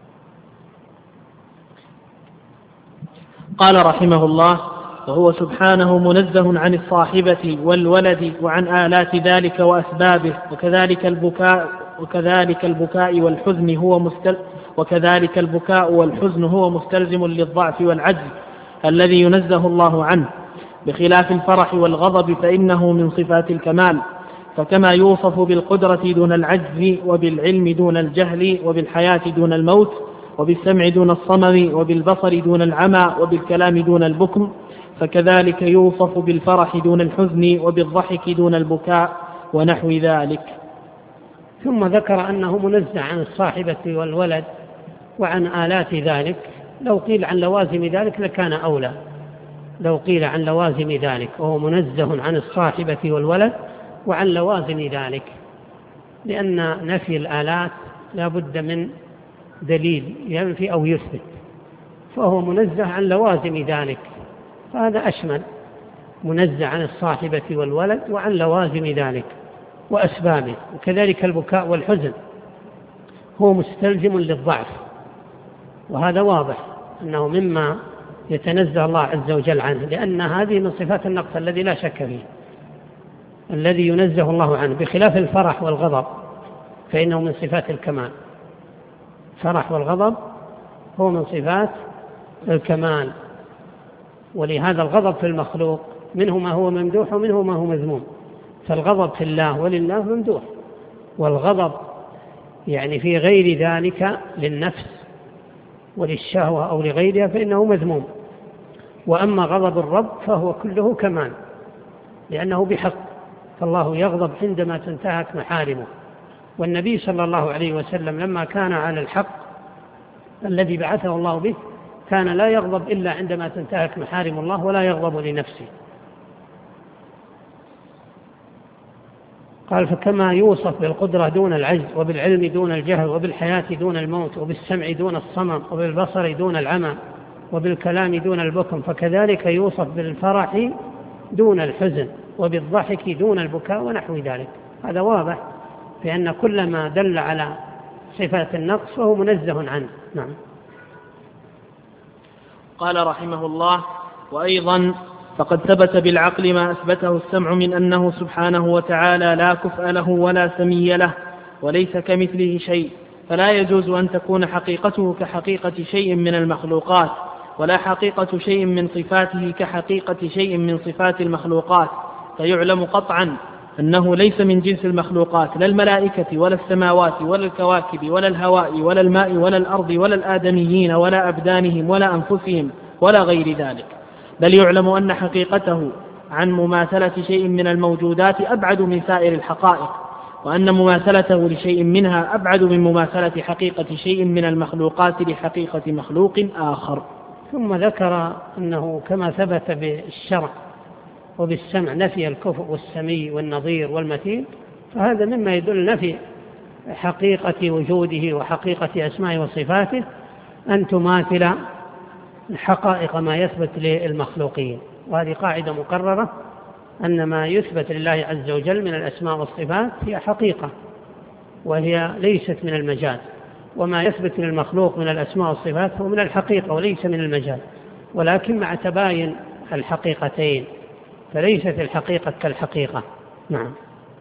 قال رحمه الله: وهو سبحانه منزه عن الصاحبة والولد وعن آلات ذلك وأسبابه، وكذلك البكاء والحزن هو مستلزم للضعف والعجز الذي ينزه الله عنه، بخلاف الفرح والغضب فإنه من صفات الكمال. فكما يوصف بالقدرة دون العجز، وبالعلم دون الجهل، وبالحياة دون الموت، وبالسمع دون الصمم، وبالبصر دون العمى، وبالكلام دون البكم، فكذلك يوصف بالفرح دون الحزن، وبالضحك دون البكاء، ونحو ذلك. ثم ذكر أنه منزه عن الصاحبة والولد وعن آلات ذلك. لو قيل عن لوازم ذلك لكان أولى، لو قيل عن لوازم ذلك، وهو منزه عن الصاحبة والولد وعن لوازم ذلك، لأن نفي الآلات لا بد من دليل ينفي أو يثبت، فهو منزه عن لوازم ذلك، فهذا أشمل، منزه عن الصاحبة والولد وعن لوازم ذلك وأسبابه. وكذلك البكاء والحزن هو مستلزم للضعف، وهذا واضح أنه مما يتنزه الله عز وجل عنه، لأن هذه من صفات النقص الذي لا شك فيه، الذي ينزه الله عنه، بخلاف الفرح والغضب فإنه من صفات الكمال. الفرح والغضب هو من صفات الكمال، ولهذا الغضب في المخلوق منه ما هو ممدوح ومنه ما هو مذموم، فالغضب في الله ولله ممدوح، والغضب في غير ذلك للنفس وللشهوة أو لغيرها فإنه مذموم. وأما غضب الرب فهو كله كمال، لأنه بحق، فالله يغضب عندما تنتهك محارمه. والنبي صلى الله عليه وسلم لما كان على الحق الذي بعثه الله به كان لا يغضب إلا عندما تنتهك محارم الله، ولا يغضب لنفسه. قال: فكما يوصف بالقدرة دون العجز، وبالعلم دون الجهل، وبالحياة دون الموت، وبالسمع دون الصمم، وبالبصر دون العمى، وبالكلام دون البكم، فكذلك يوصف بالفرح دون الحزن، وبالضحك دون البكاء، ونحو ذلك. هذا واضح بأن كل ما دل على صفات النقص فهو منزه عنه. نعم. قال رحمه الله: وأيضا فقد ثبت بالعقل ما أثبته السمع من أنه سبحانه وتعالى لا كفء له ولا سمي له، وليس كمثله شيء، فلا يجوز أن تكون حقيقته كحقيقة شيء من المخلوقات، ولا حقيقة شيء من صفاته كحقيقة شيء من صفات المخلوقات، فيعلم قطعا أنه ليس من جنس المخلوقات، لا الملائكة ولا السماوات ولا الكواكب ولا الهواء ولا الماء ولا الأرض ولا الآدميين ولا أبدانهم ولا أنفسهم ولا غير ذلك، بل يعلم أن حقيقته عن مماثلة شيء من الموجودات أبعد من سائر الحقائق، وأن مماثلته لشيء منها أبعد من مماثلة حقيقة شيء من المخلوقات لحقيقة مخلوق آخر. ثم ذكر أنه كما ثبت بالشرع وبالسمع نفي الكفء والسمي والنظير والمثيل، فهذا مما يدل نفي حقيقة وجوده وحقيقة أسمائه وصفاته أن تماثل حقائق ما يثبت للمخلوقين. وهذه قاعدة مقررة أن ما يثبت لله عز وجل من الأسماء والصفات هي حقيقة وهي ليست من المجاز، وما يثبت للمخلوق من الأسماء والصفات هو من الحقيقة وليس من المجاز، ولكن مع تباين الحقيقتين، فليست الحقيقة كالحقيقة. نعم.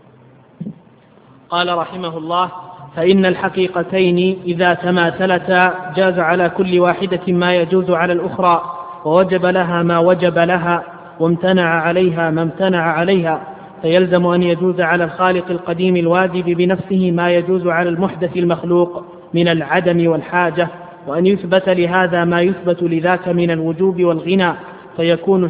قال رحمه الله: فإن الحقيقتين إذا تماثلتا جاز على كل واحدة ما يجوز على الأخرى، ووجب لها ما وجب لها، وامتنع عليها ما امتنع عليها، فيلزم أن يجوز على الخالق القديم الواجب بنفسه ما يجوز على المحدث المخلوق من العدم والحاجة، وأن يثبت لهذا ما يثبت لذاك من الوجوب والغنى، فيكون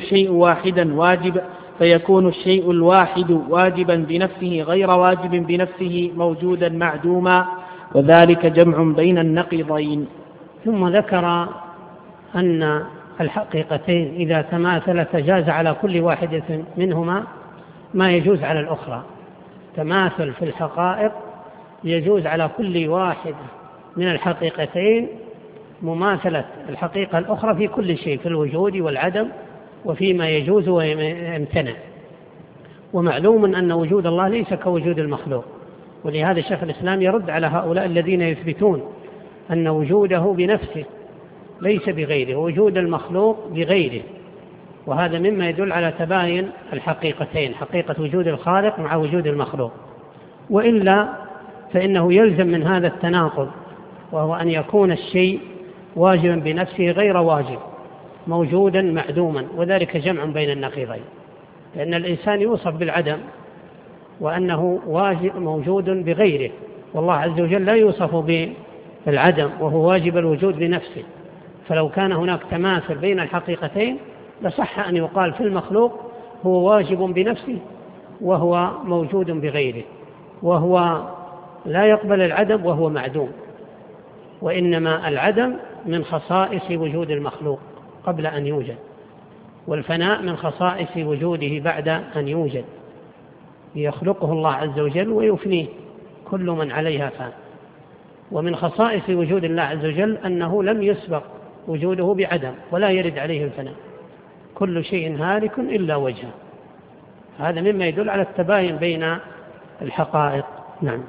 الشيء الواحد واجبا بنفسه غير واجب بنفسه موجودا معدوما، وذلك جمع بين النقيضين. ثم ذكر أن الحقيقتين إذا تماثلت جاز على كل واحدة منهما ما يجوز على الأخرى. تماثل في الحقائق يجوز على كل واحد من الحقيقتين مماثلة الحقيقة الأخرى في كل شيء، في الوجود والعدم وفيما يجوز ويمتنع. ومعلوم أن وجود الله ليس كوجود المخلوق، ولهذا شيخ الإسلام يرد على هؤلاء الذين يثبتون أن وجوده بنفسه ليس بغيره، ووجود المخلوق بغيره، وهذا مما يدل على تباين الحقيقتين، حقيقة وجود الخالق مع وجود المخلوق. وإلا فإنه يلزم من هذا التناقض، وهو أن يكون الشيء واجبا بنفسه غير واجب، موجودا معدوما، وذلك جمع بين النقيضين. لأن الإنسان يوصف بالعدم وأنه واجب موجود بغيره، والله عز وجل لا يوصف بالعدم وهو واجب الوجود بنفسه. فلو كان هناك تماثل بين الحقيقتين لصح أن يقال في المخلوق هو واجب بنفسه وهو موجود بغيره، وهو لا يقبل العدم وهو معدوم. وإنما العدم من خصائص وجود المخلوق قبل أن يوجد، والفناء من خصائص وجوده بعد أن يوجد، يخلقه الله عز وجل ويفنيه، كل من عليها فان. ومن خصائص وجود الله عز وجل أنه لم يسبق وجوده بعدم ولا يرد عليه الفناء، كل شيء هالك إلا وجهه. هذا مما يدل على التباين بين الحقائق. نعم.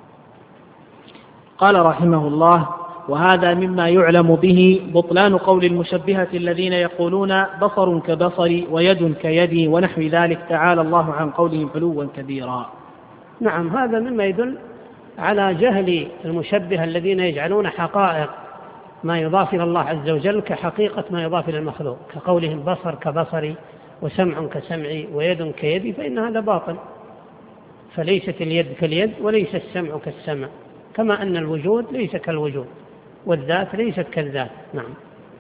قال رحمه الله: وهذا مما يعلم به بطلان قول المشبهة الذين يقولون بصر كبصري ويد كيدي ونحو ذلك، تعالى الله عن قولهم علوا كبيرا. نعم، هذا مما يدل على جهل المشبهة الذين يجعلون حقائق ما يضاف إلى الله عز وجل كحقيقة ما يضاف إلى المخلوق، كقولهم بصر كبصري وسمع كسمعي ويد كيدي، فإن هذا باطل. فليست اليد كاليد وليس السمع كالسمع، كما أن الوجود ليس كالوجود والذات ليست كالذات. نعم.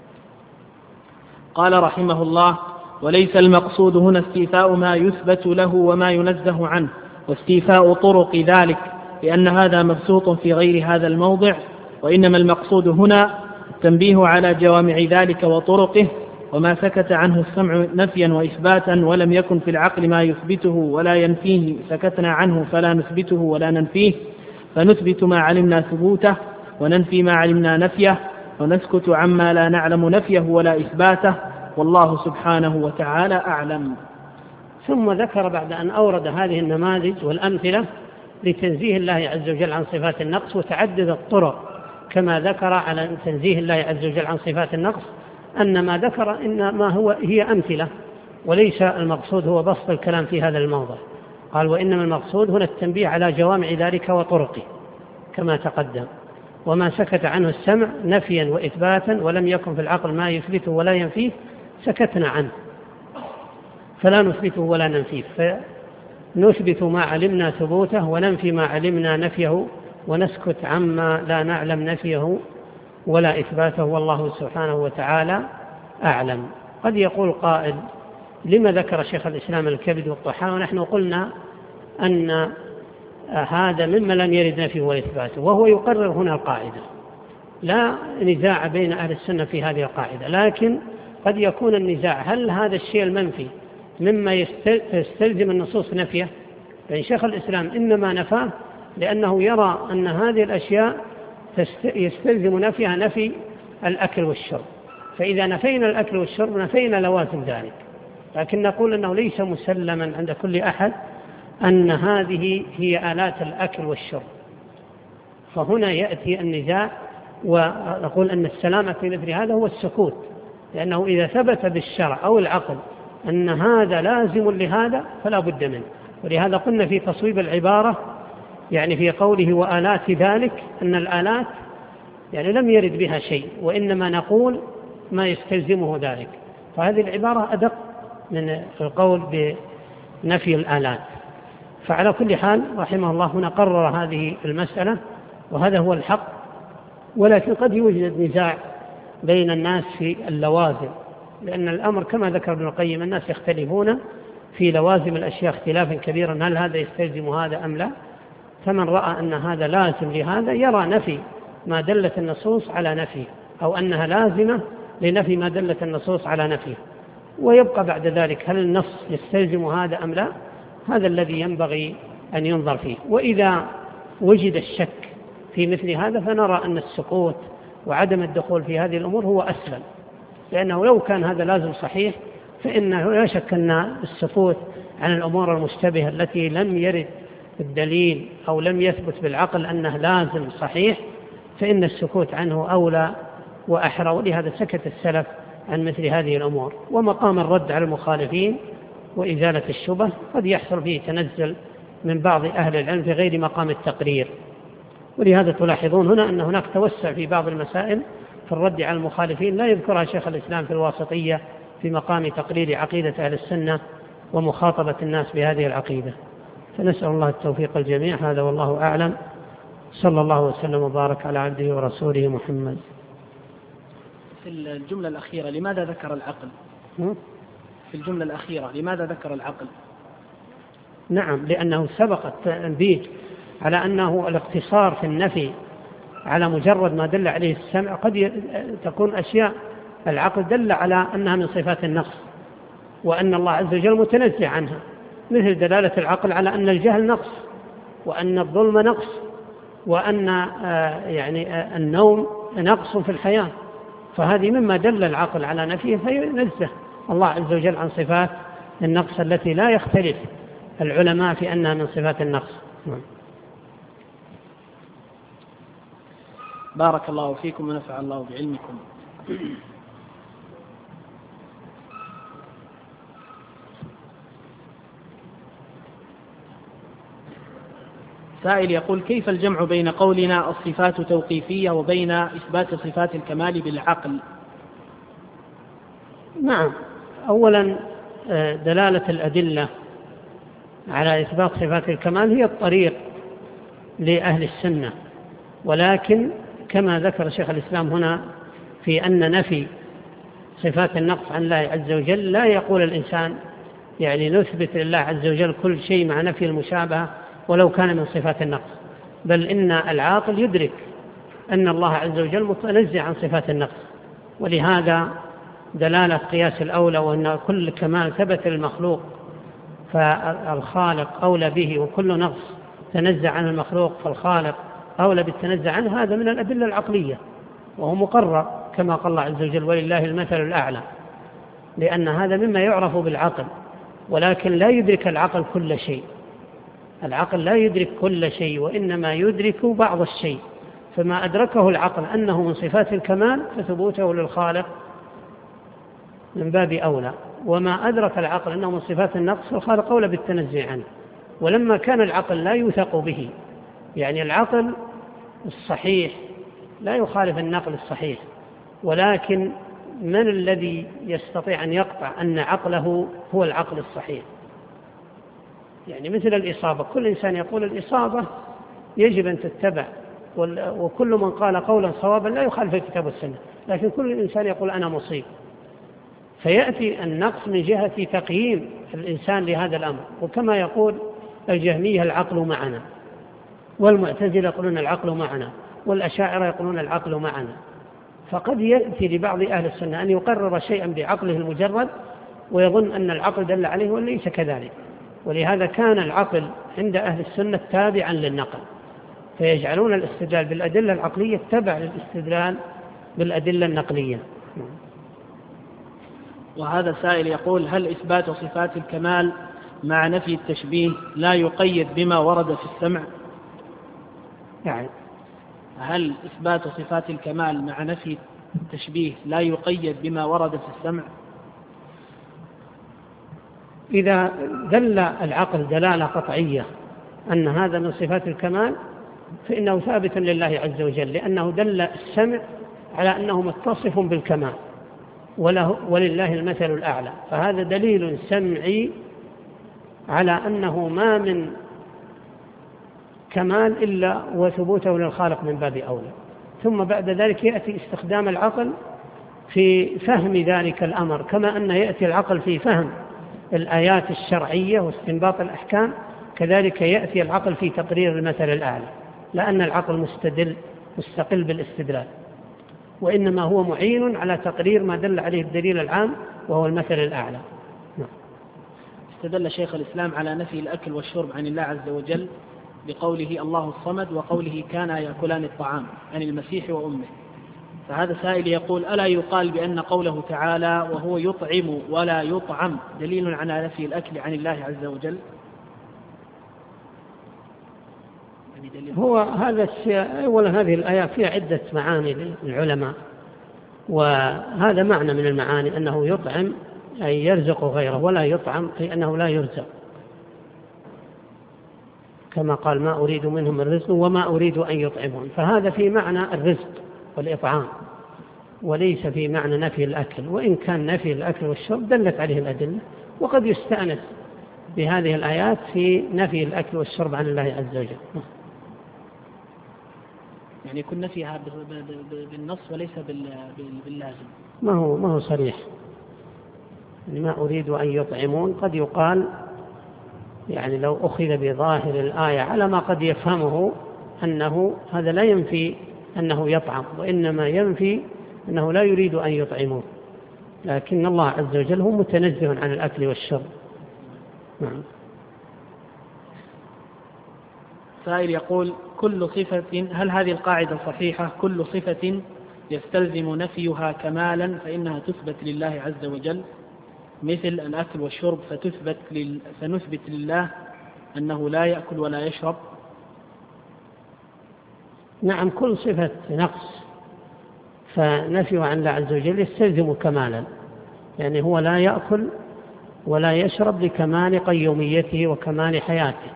قال رحمه الله: وليس المقصود هنا استيفاء ما يثبت له وما ينزه عنه، واستيفاء طرق ذلك، لأن هذا مبسوط في غير هذا الموضع، وإنما المقصود هنا التنبيه على جوامع ذلك وطرقه، وما سكت عنه السمع نفيا وإثباتا ولم يكن في العقل ما يثبته ولا ينفيه سكتنا عنه فلا نثبته ولا ننفيه، فنثبت ما علمنا ثبوته وننفي ما علمنا نفيه، ونسكت عما لا نعلم نفيه ولا إثباته، والله سبحانه وتعالى أعلم. ثم ذكر بعد أن أورد هذه النماذج والأمثلة لتنزيه الله عز وجل عن صفات النقص وتعدد الطرق، كما ذكر على تنزيه الله عز وجل عن صفات النقص أن ما ذكر إنما هي أمثلة، وليس المقصود هو بسط الكلام في هذا الموضع. قال: وإنما المقصود هنا التنبيه على جوامع ذلك وطرقه كما تقدم. وما سكت عنه السمع نفيا وإثباتا ولم يكن في العقل ما يثبته ولا ينفيه سكتنا عنه، فلا نثبته ولا ننفيه، فنثبت ما علمنا ثبوته وننفي ما علمنا نفيه، ونسكت عما لا نعلم نفيه ولا إثباته، والله سبحانه وتعالى أعلم. قد يقول قائل: لما ذكر شيخ الإسلام الكبد والطحال ونحن قلنا أن هذا مما لم يرد نفيه وإثباته؟ وهو يقرر هنا القاعدة، لا نزاع بين أهل السنة في هذه القاعدة، لكن قد يكون النزاع هل هذا الشيء المنفي مما يستلزم النصوص نفيه؟ فإن شيخ الإسلام إنما نفاه لأنه يرى أن هذه الأشياء يستلزم نفيها نفي الأكل والشرب، فإذا نفينا الأكل والشرب نفينا لوازم ذلك، لكن نقول أنه ليس مسلما عند كل أحد أن هذه هي آلات الأكل والشرب. فهنا يأتي النزاع، ونقول أن السلامة في مثل هذا هو السكوت، لأنه إذا ثبت بالشرع أو العقل أن هذا لازم لهذا فلا بد منه. ولهذا قلنا في تصويب العبارة يعني في قوله وآلات ذلك أن الآلات يعني لم يرد بها شيء، وإنما نقول ما يستلزمه ذلك، فهذه العبارة أدق من القول بنفي الآلات. فعلى كل حال رحمه الله هنا قرر هذه المسألة، وهذا هو الحق. ولكن قد يوجد نزاع بين الناس في اللوازم، لأن الأمر كما ذكر ابن القيم الناس يختلفون في لوازم الأشياء اختلافا كبيرا، هل هذا يستلزم هذا أم لا؟ فمن رأى أن هذا لازم لهذا يرى نفي ما دلت النصوص على نفيه، أو أنها لازمة لنفي ما دلت النصوص على نفيه، ويبقى بعد ذلك هل النص يستلزم هذا أم لا؟ هذا الذي ينبغي أن ينظر فيه. وإذا وجد الشك في مثل هذا فنرى أن السكوت وعدم الدخول في هذه الأمور هو أسلم، لأنه لو كان هذا لازم صحيح فإنه لا شك أن السكوت عن الأمور المشتبهة التي لم يرد الدليل أو لم يثبت بالعقل أنه لازم صحيح فإن السكوت عنه أولى وأحرى، ولهذا سكت السلف عن مثل هذه الأمور. ومقام الرد على المخالفين وإزالة الشبه قد يحصل فيه تنزل من بعض أهل العلم في غير مقام التقرير، ولهذا تلاحظون هنا أن هناك توسع في بعض المسائل في الرد على المخالفين لا يذكرها شيخ الإسلام في الواسطية في مقام تقرير عقيدة أهل السنة ومخاطبة الناس بهذه العقيدة. فنسأل الله التوفيق الجميع، هذا والله أعلم. صلى الله وسلم وبارك على عبده ورسوله محمد. في الجملة الأخيرة لماذا ذكر العقل؟ في الجملة الأخيرة لماذا ذكر العقل؟ نعم، لأنه سبق التنبيه على أنه الاقتصار في النفي على مجرد ما دل عليه السمع قد تكون أشياء العقل دل على أنها من صفات النقص، وأن الله عز وجل متنزه عنها، مثل دلالة العقل على أن الجهل نقص، وأن الظلم نقص، وأن يعني النوم نقص في الحياة، فهذه مما دل العقل على نفيه فينزه الله عز وجل عن صفات النقص التي لا يختلف العلماء في أنها من صفات النقص. بارك الله فيكم ونفع الله بعلمكم. سائل يقول: كيف الجمع بين قولنا الصفات توقيفية وبين إثبات صفات الكمال بالعقل؟ نعم، أولا دلالة الأدلة على إثبات صفات الكمال هي الطريق لأهل السنة، ولكن كما ذكر شيخ الإسلام هنا في أن نفي صفات النقص عن الله عز وجل لا يقول الإنسان يعني نثبت لله عز وجل كل شيء مع نفي المشابهة ولو كان من صفات النقص، بل إن العاقل يدرك أن الله عز وجل متنزه عن صفات النقص، ولهذا دلالة قياس الأولى وأن كل كمال ثبت للمخلوق فالخالق أولى به، وكل نقص تنزع عن المخلوق فالخالق أولى بالتنزع عنه، هذا من الأدلة العقلية وهو مقرر كما قال الله عز وجل ولله المثل الأعلى، لأن هذا مما يعرف بالعقل، ولكن لا يدرك العقل كل شيء، العقل لا يدرك كل شيء وإنما يدرك بعض الشيء، فما أدركه العقل أنه من صفات الكمال فثبوته للخالق من باب أولى، وما أدرك العقل أنه من صفات النقص فالخالق أولى بالتنزع عنه. ولما كان العقل لا يوثق به، يعني العقل الصحيح لا يخالف النقل الصحيح، ولكن من الذي يستطيع أن يقطع أن عقله هو العقل الصحيح؟ يعني مثل الإصابة، كل إنسان يقول الإصابة يجب أن تتبع، وكل من قال قولا صوابا لا يخالف الكتاب والسنة، لكن كل إنسان يقول أنا مصيب. فيأتي النقص من جهة تقييم الإنسان لهذا الأمر. وكما يقول الجهمية العقل معنا، والمعتزلة يقولون العقل معنا، والأشاعرة يقولون العقل معنا. فقد يأتي لبعض أهل السنة أن يقرر شيئا بعقله المجرد ويظن أن العقل دل عليه وليس كذلك، ولهذا كان العقل عند أهل السنة تابعا للنقل، فيجعلون الاستدلال بالأدلة العقلية تبع للاستدلال بالأدلة النقلية. وهذا سائل يقول: هل إثبات صفات الكمال مع نفي التشبيه لا يقيد بما ورد في السمع؟ يعني هل إثبات صفات الكمال مع نفي التشبيه لا يقيد بما ورد في السمع؟ إذا دل العقل دلالة قطعية أن هذا من صفات الكمال فإنه ثابت لله عز وجل، لأنه دل السمع على أنه متصف بالكمال ولله المثل الأعلى، فهذا دليل سمعي على أنه ما من كمال إلا وثبوته للخالق من باب أولى. ثم بعد ذلك يأتي استخدام العقل في فهم ذلك الأمر، كما أن يأتي العقل في فهم الآيات الشرعية واستنباط الأحكام، كذلك يأتي العقل في تقرير المثل الأعلى، لأن العقل مستقل بالاستدلال، وإنما هو معين على تقرير ما دل عليه الدليل العام وهو المثل الأعلى. استدل شيخ الإسلام على نفي الأكل والشرب عن الله عز وجل بقوله الله الصمد وقوله كانا يأكلان الطعام عن المسيح وأمه. فهذا سائل يقول: ألا يقال بأن قوله تعالى وهو يطعم ولا يطعم دليل على نفي الأكل عن الله عز وجل؟ هو هذا أولا هذه الآيات فيها عدة معاني للعلماء، وهذا معنى من المعاني أنه يطعم أي يرزق غيره، ولا يطعم أي أنه لا يرزق، كما قال ما أريد منهم من رزق وما أريد أن يطعمون، فهذا في معنى الرزق والإطعام وليس في معنى نفي الأكل، وإن كان نفي الأكل والشرب دلت عليه الأدلة، وقد يستأنس بهذه الآيات في نفي الأكل والشرب عن الله عز وجل. يعني يكون نفيها بالنص وليس باللازم. ما هو صريح، ما أريد أن يطعمون قد يقال يعني لو أخذ بظاهر الآية على ما قد يفهمه أنه هذا لا ينفي أنه يطعم، وإنما ينفي أنه لا يريد أن يطعمون، لكن الله عز وجل هو متنزه عن الأكل والشرب. نعم. سائل يقول: كل صفة، هل هذه القاعدة صحيحة؟ كل صفة يستلزم نفيها كمالا فإنها تثبت لله عز وجل، مثل الأكل والشرب فنثبت لله أنه لا يأكل ولا يشرب. نعم، كل صفة نقص فنفيه عن الله عز وجل يستلزم كمالا، يعني هو لا يأكل ولا يشرب لكمال قيوميته وكمال حياته،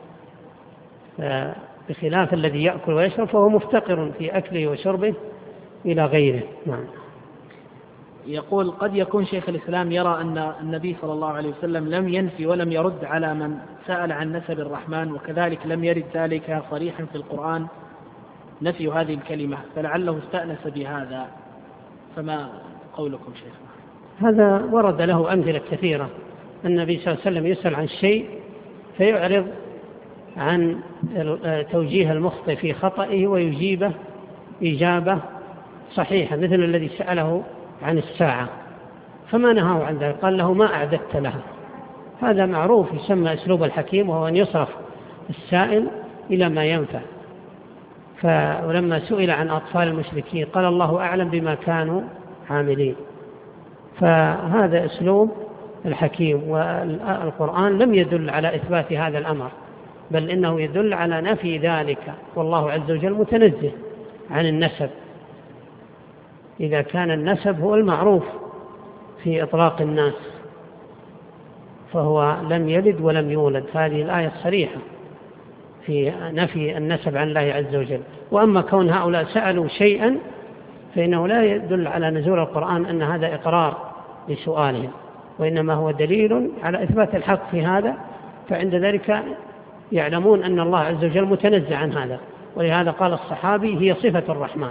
بخلاف الذي يأكل ويشرب فهو مفتقر في أكله وشربه إلى غيره. نعم. يقول: قد يكون شيخ الإسلام يرى أن النبي صلى الله عليه وسلم لم ينفي ولم يرد على من سأل عن نسب الرحمن، وكذلك لم يرد ذلك صريحا في القرآن نفي هذه الكلمة، فلعله استأنس بهذا، فما قولكم شيخ؟ هذا ورد له أمثلة كثيرة. النبي صلى الله عليه وسلم يسأل عن شيء فيعرض عن توجيه المخطئ في خطئه ويجيبه إجابة صحيحة، مثل الذي سأله عن الساعة فما نهاه عن ذلك، قال له ما أعددت لها. هذا معروف يسمى أسلوب الحكيم، وهو أن يصرف السائل إلى ما ينفع. ولما سئل عن أطفال المشركين قال الله أعلم بما كانوا عاملين، فهذا أسلوب الحكيم. والقرآن لم يدل على إثبات هذا الأمر، بل إنه يدل على نفي ذلك، والله عز وجل متنزه عن النسب. إذا كان النسب هو المعروف في إطلاق الناس فهو لم يلد ولم يولد، فهذه الآية صريحة في نفي النسب عن الله عز وجل. وأما كون هؤلاء سألوا شيئا فإنه لا يدل على نزول القرآن أن هذا إقرار لسؤالهم، وإنما هو دليل على إثبات الحق في هذا، فعند ذلك يعلمون أن الله عز وجل متنزه عن هذا. ولهذا قال الصحابي هي صفة الرحمن،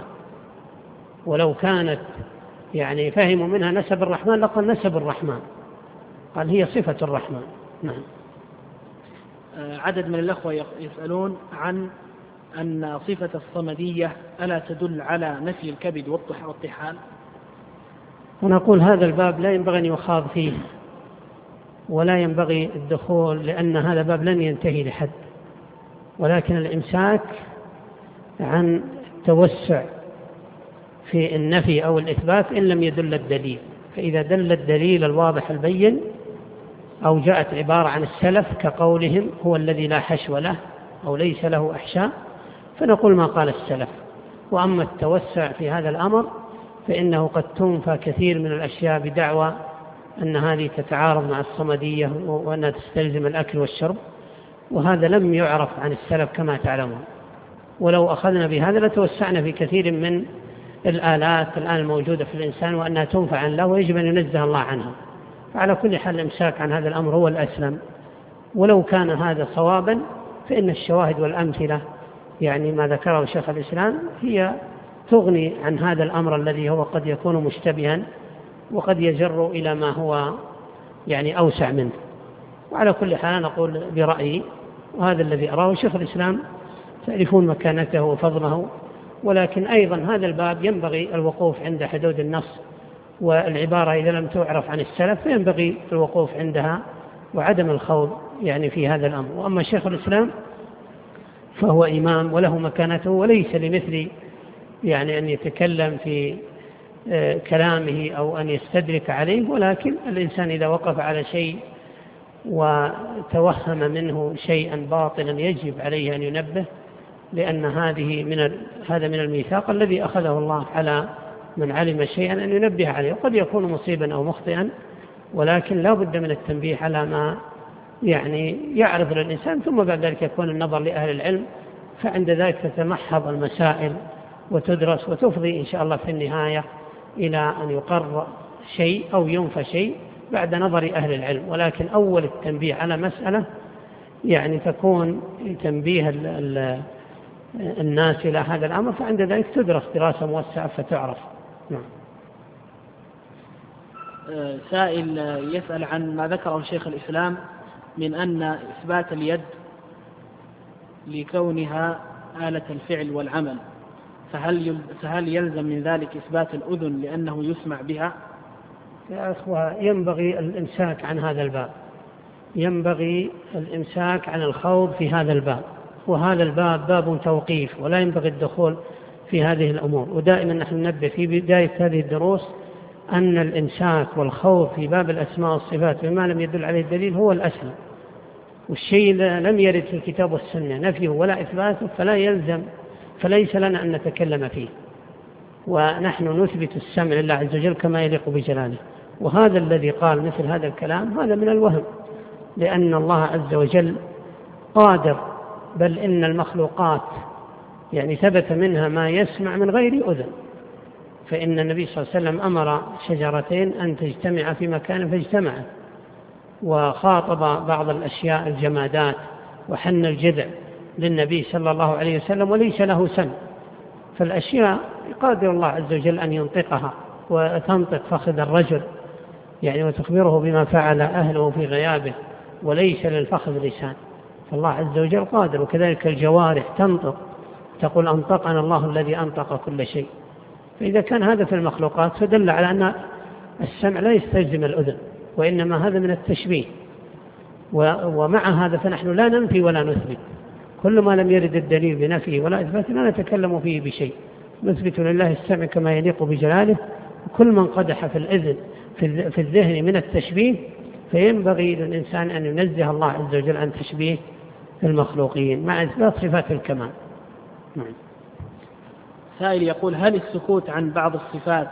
ولو كانت يعني فهموا منها نسب الرحمن لقال نسب الرحمن، قال هي صفة الرحمن. نعم. عدد من الأخوة يسألون عن أن صفة الصمدية ألا تدل على نفي الكبد والطحال؟ ونقول هذا الباب لا ينبغي أن يخاض فيه ولا ينبغي الدخول، لأن هذا باب لن ينتهي لحد، ولكن الإمساك عن التوسع في النفي أو الإثبات إن لم يدل الدليل. فإذا دل الدليل الواضح البين أو جاءت عبارة عن السلف كقولهم هو الذي لا حشو له أو ليس له أحشاء، فنقول ما قال السلف. وأما التوسع في هذا الأمر فإنه قد تنفى كثير من الأشياء بدعوى أن هذه تتعارض مع الصمدية وأنها تستلزم الأكل والشرب، وهذا لم يعرف عن السلف كما تعلمون. ولو أخذنا بهذا لتوسعنا في كثير من الآلات الآن الموجودة في الإنسان وأنها تنفع عن الله ويجب أن ينزه الله عنها. فعلى كل حال الإمساك عن هذا الأمر هو الأسلم. ولو كان هذا صوابا فإن الشواهد والأمثلة يعني ما ذكره شيخ الإسلام هي تغني عن هذا الأمر الذي هو قد يكون مشتبها وقد يجر إلى ما هو يعني أوسع منه. وعلى كل حال نقول برأيي، وهذا الذي أراه شيخ الإسلام تعرفون مكانته وفضله، ولكن أيضا هذا الباب ينبغي الوقوف عند حدود النص، والعبارة إذا لم تعرف عن السلف فينبغي الوقوف عندها وعدم الخوض يعني في هذا الأمر. وأما شيخ الإسلام فهو إمام وله مكانته، وليس لمثل يعني أن يتكلم في كلامه أو أن يستدرك عليه، ولكن الإنسان إذا وقف على شيء وتوهم منه شيئا باطلا يجب عليه أن ينبه، لأن هذا من الميثاق الذي أخذه الله على من علم شيئا أن ينبه عليه، وقد يكون مصيبا أو مخطئا، ولكن لا بد من التنبيه على ما يعني يعرض للإنسان، ثم بعد ذلك يكون النظر لأهل العلم، فعند ذلك تتمحض المسائل وتدرس وتفضي إن شاء الله في النهاية إلى أن يقر شيء أو ينفى شيء بعد نظر أهل العلم. ولكن أول التنبيه على مسألة يعني تكون تنبيه الناس إلى هذا الأمر، فعند ذلك تدرس دراسة موسعة فتعرف. نعم. سائل يسأل عن ما ذكره شيخ الإسلام من أن إثبات اليد لكونها آلة الفعل والعمل، فهل يلزم من ذلك إثبات الأذن لأنه يسمع بها؟ يا أخوة، ينبغي الإمساك عن هذا الباب، ينبغي الإمساك عن الخوض في هذا الباب، وهذا الباب باب توقيف ولا ينبغي الدخول في هذه الأمور. ودائما نحن ننبه في بداية هذه الدروس أن الإمساك والخوض في باب الأسماء والصفات بما لم يدل عليه الدليل هو الأسلم، والشيء لم يرد في الكتاب والسنة نفيه ولا إثباته فلا يلزم، فليس لنا أن نتكلم فيه، ونحن نثبت السمع لله عز وجل كما يليق بجلاله. وهذا الذي قال مثل هذا الكلام هذا من الوهم، لأن الله عز وجل قادر، بل إن المخلوقات يعني ثبت منها ما يسمع من غير أذن. فإن النبي صلى الله عليه وسلم أمر شجرتين أن تجتمع في مكان فاجتمعت، وخاطب بعض الأشياء الجمادات وحن الجذع للنبي صلى الله عليه وسلم وليس له سمع. فالأشياء قادر الله عز وجل أن ينطقها وتنطق فخذ الرجل يعني وتخبره بما فعل أهله في غيابه، وليس للفخذ لسان، فالله عز وجل قادر. وكذلك الجوارح تنطق تقول أنطقنا الله الذي أنطق كل شيء. فإذا كان هذا في المخلوقات فدل على أن السمع لا يستلزم الأذن، وإنما هذا من التشبيه. ومع هذا فنحن لا ننفي ولا نثبت، كل ما لم يرد الدليل بنفيه ولا إثبات لا نتكلم فيه بشيء، نثبت لله السمع كما يليق بجلاله. وكل من قدح في الإذن في الذهن من التشبيه فينبغي للإنسان أن ينزه الله عز وجل عن تشبيه المخلوقين مع إثبات صفات الكمال. نعم. سائل يقول: هل السكوت عن بعض الصفات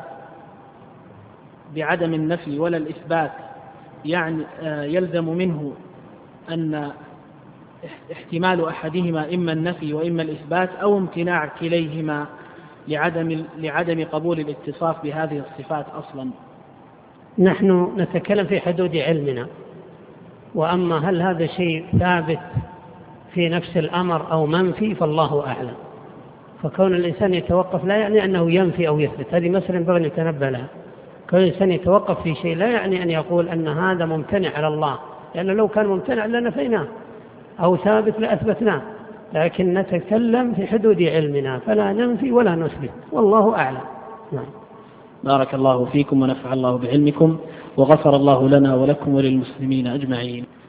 بعدم النفي ولا الإثبات يعني يلزم منه أن احتمال أحدهما إما النفي وإما الإثبات أو امتناع كليهما لعدم قبول الاتصاف بهذه الصفات أصلا؟ نحن نتكلم في حدود علمنا، وأما هل هذا شيء ثابت في نفس الأمر أو منفي فالله أعلم. فكون الإنسان يتوقف لا يعني أنه ينفي أو يثبت، هذه مسألة ينبغي أن يتنبه لها. كون الإنسان يتوقف في شيء لا يعني أن يقول أن هذا ممتنع على الله، لأنه لو كان ممتنع لنفيناه، أو ثابت لأثبتناه، لكن نتكلم في حدود علمنا فلا ننفي ولا نثبت، والله أعلم. نعم. بارك الله فيكم ونفع الله بعلمكم، وغفر الله لنا ولكم وللمسلمين أجمعين.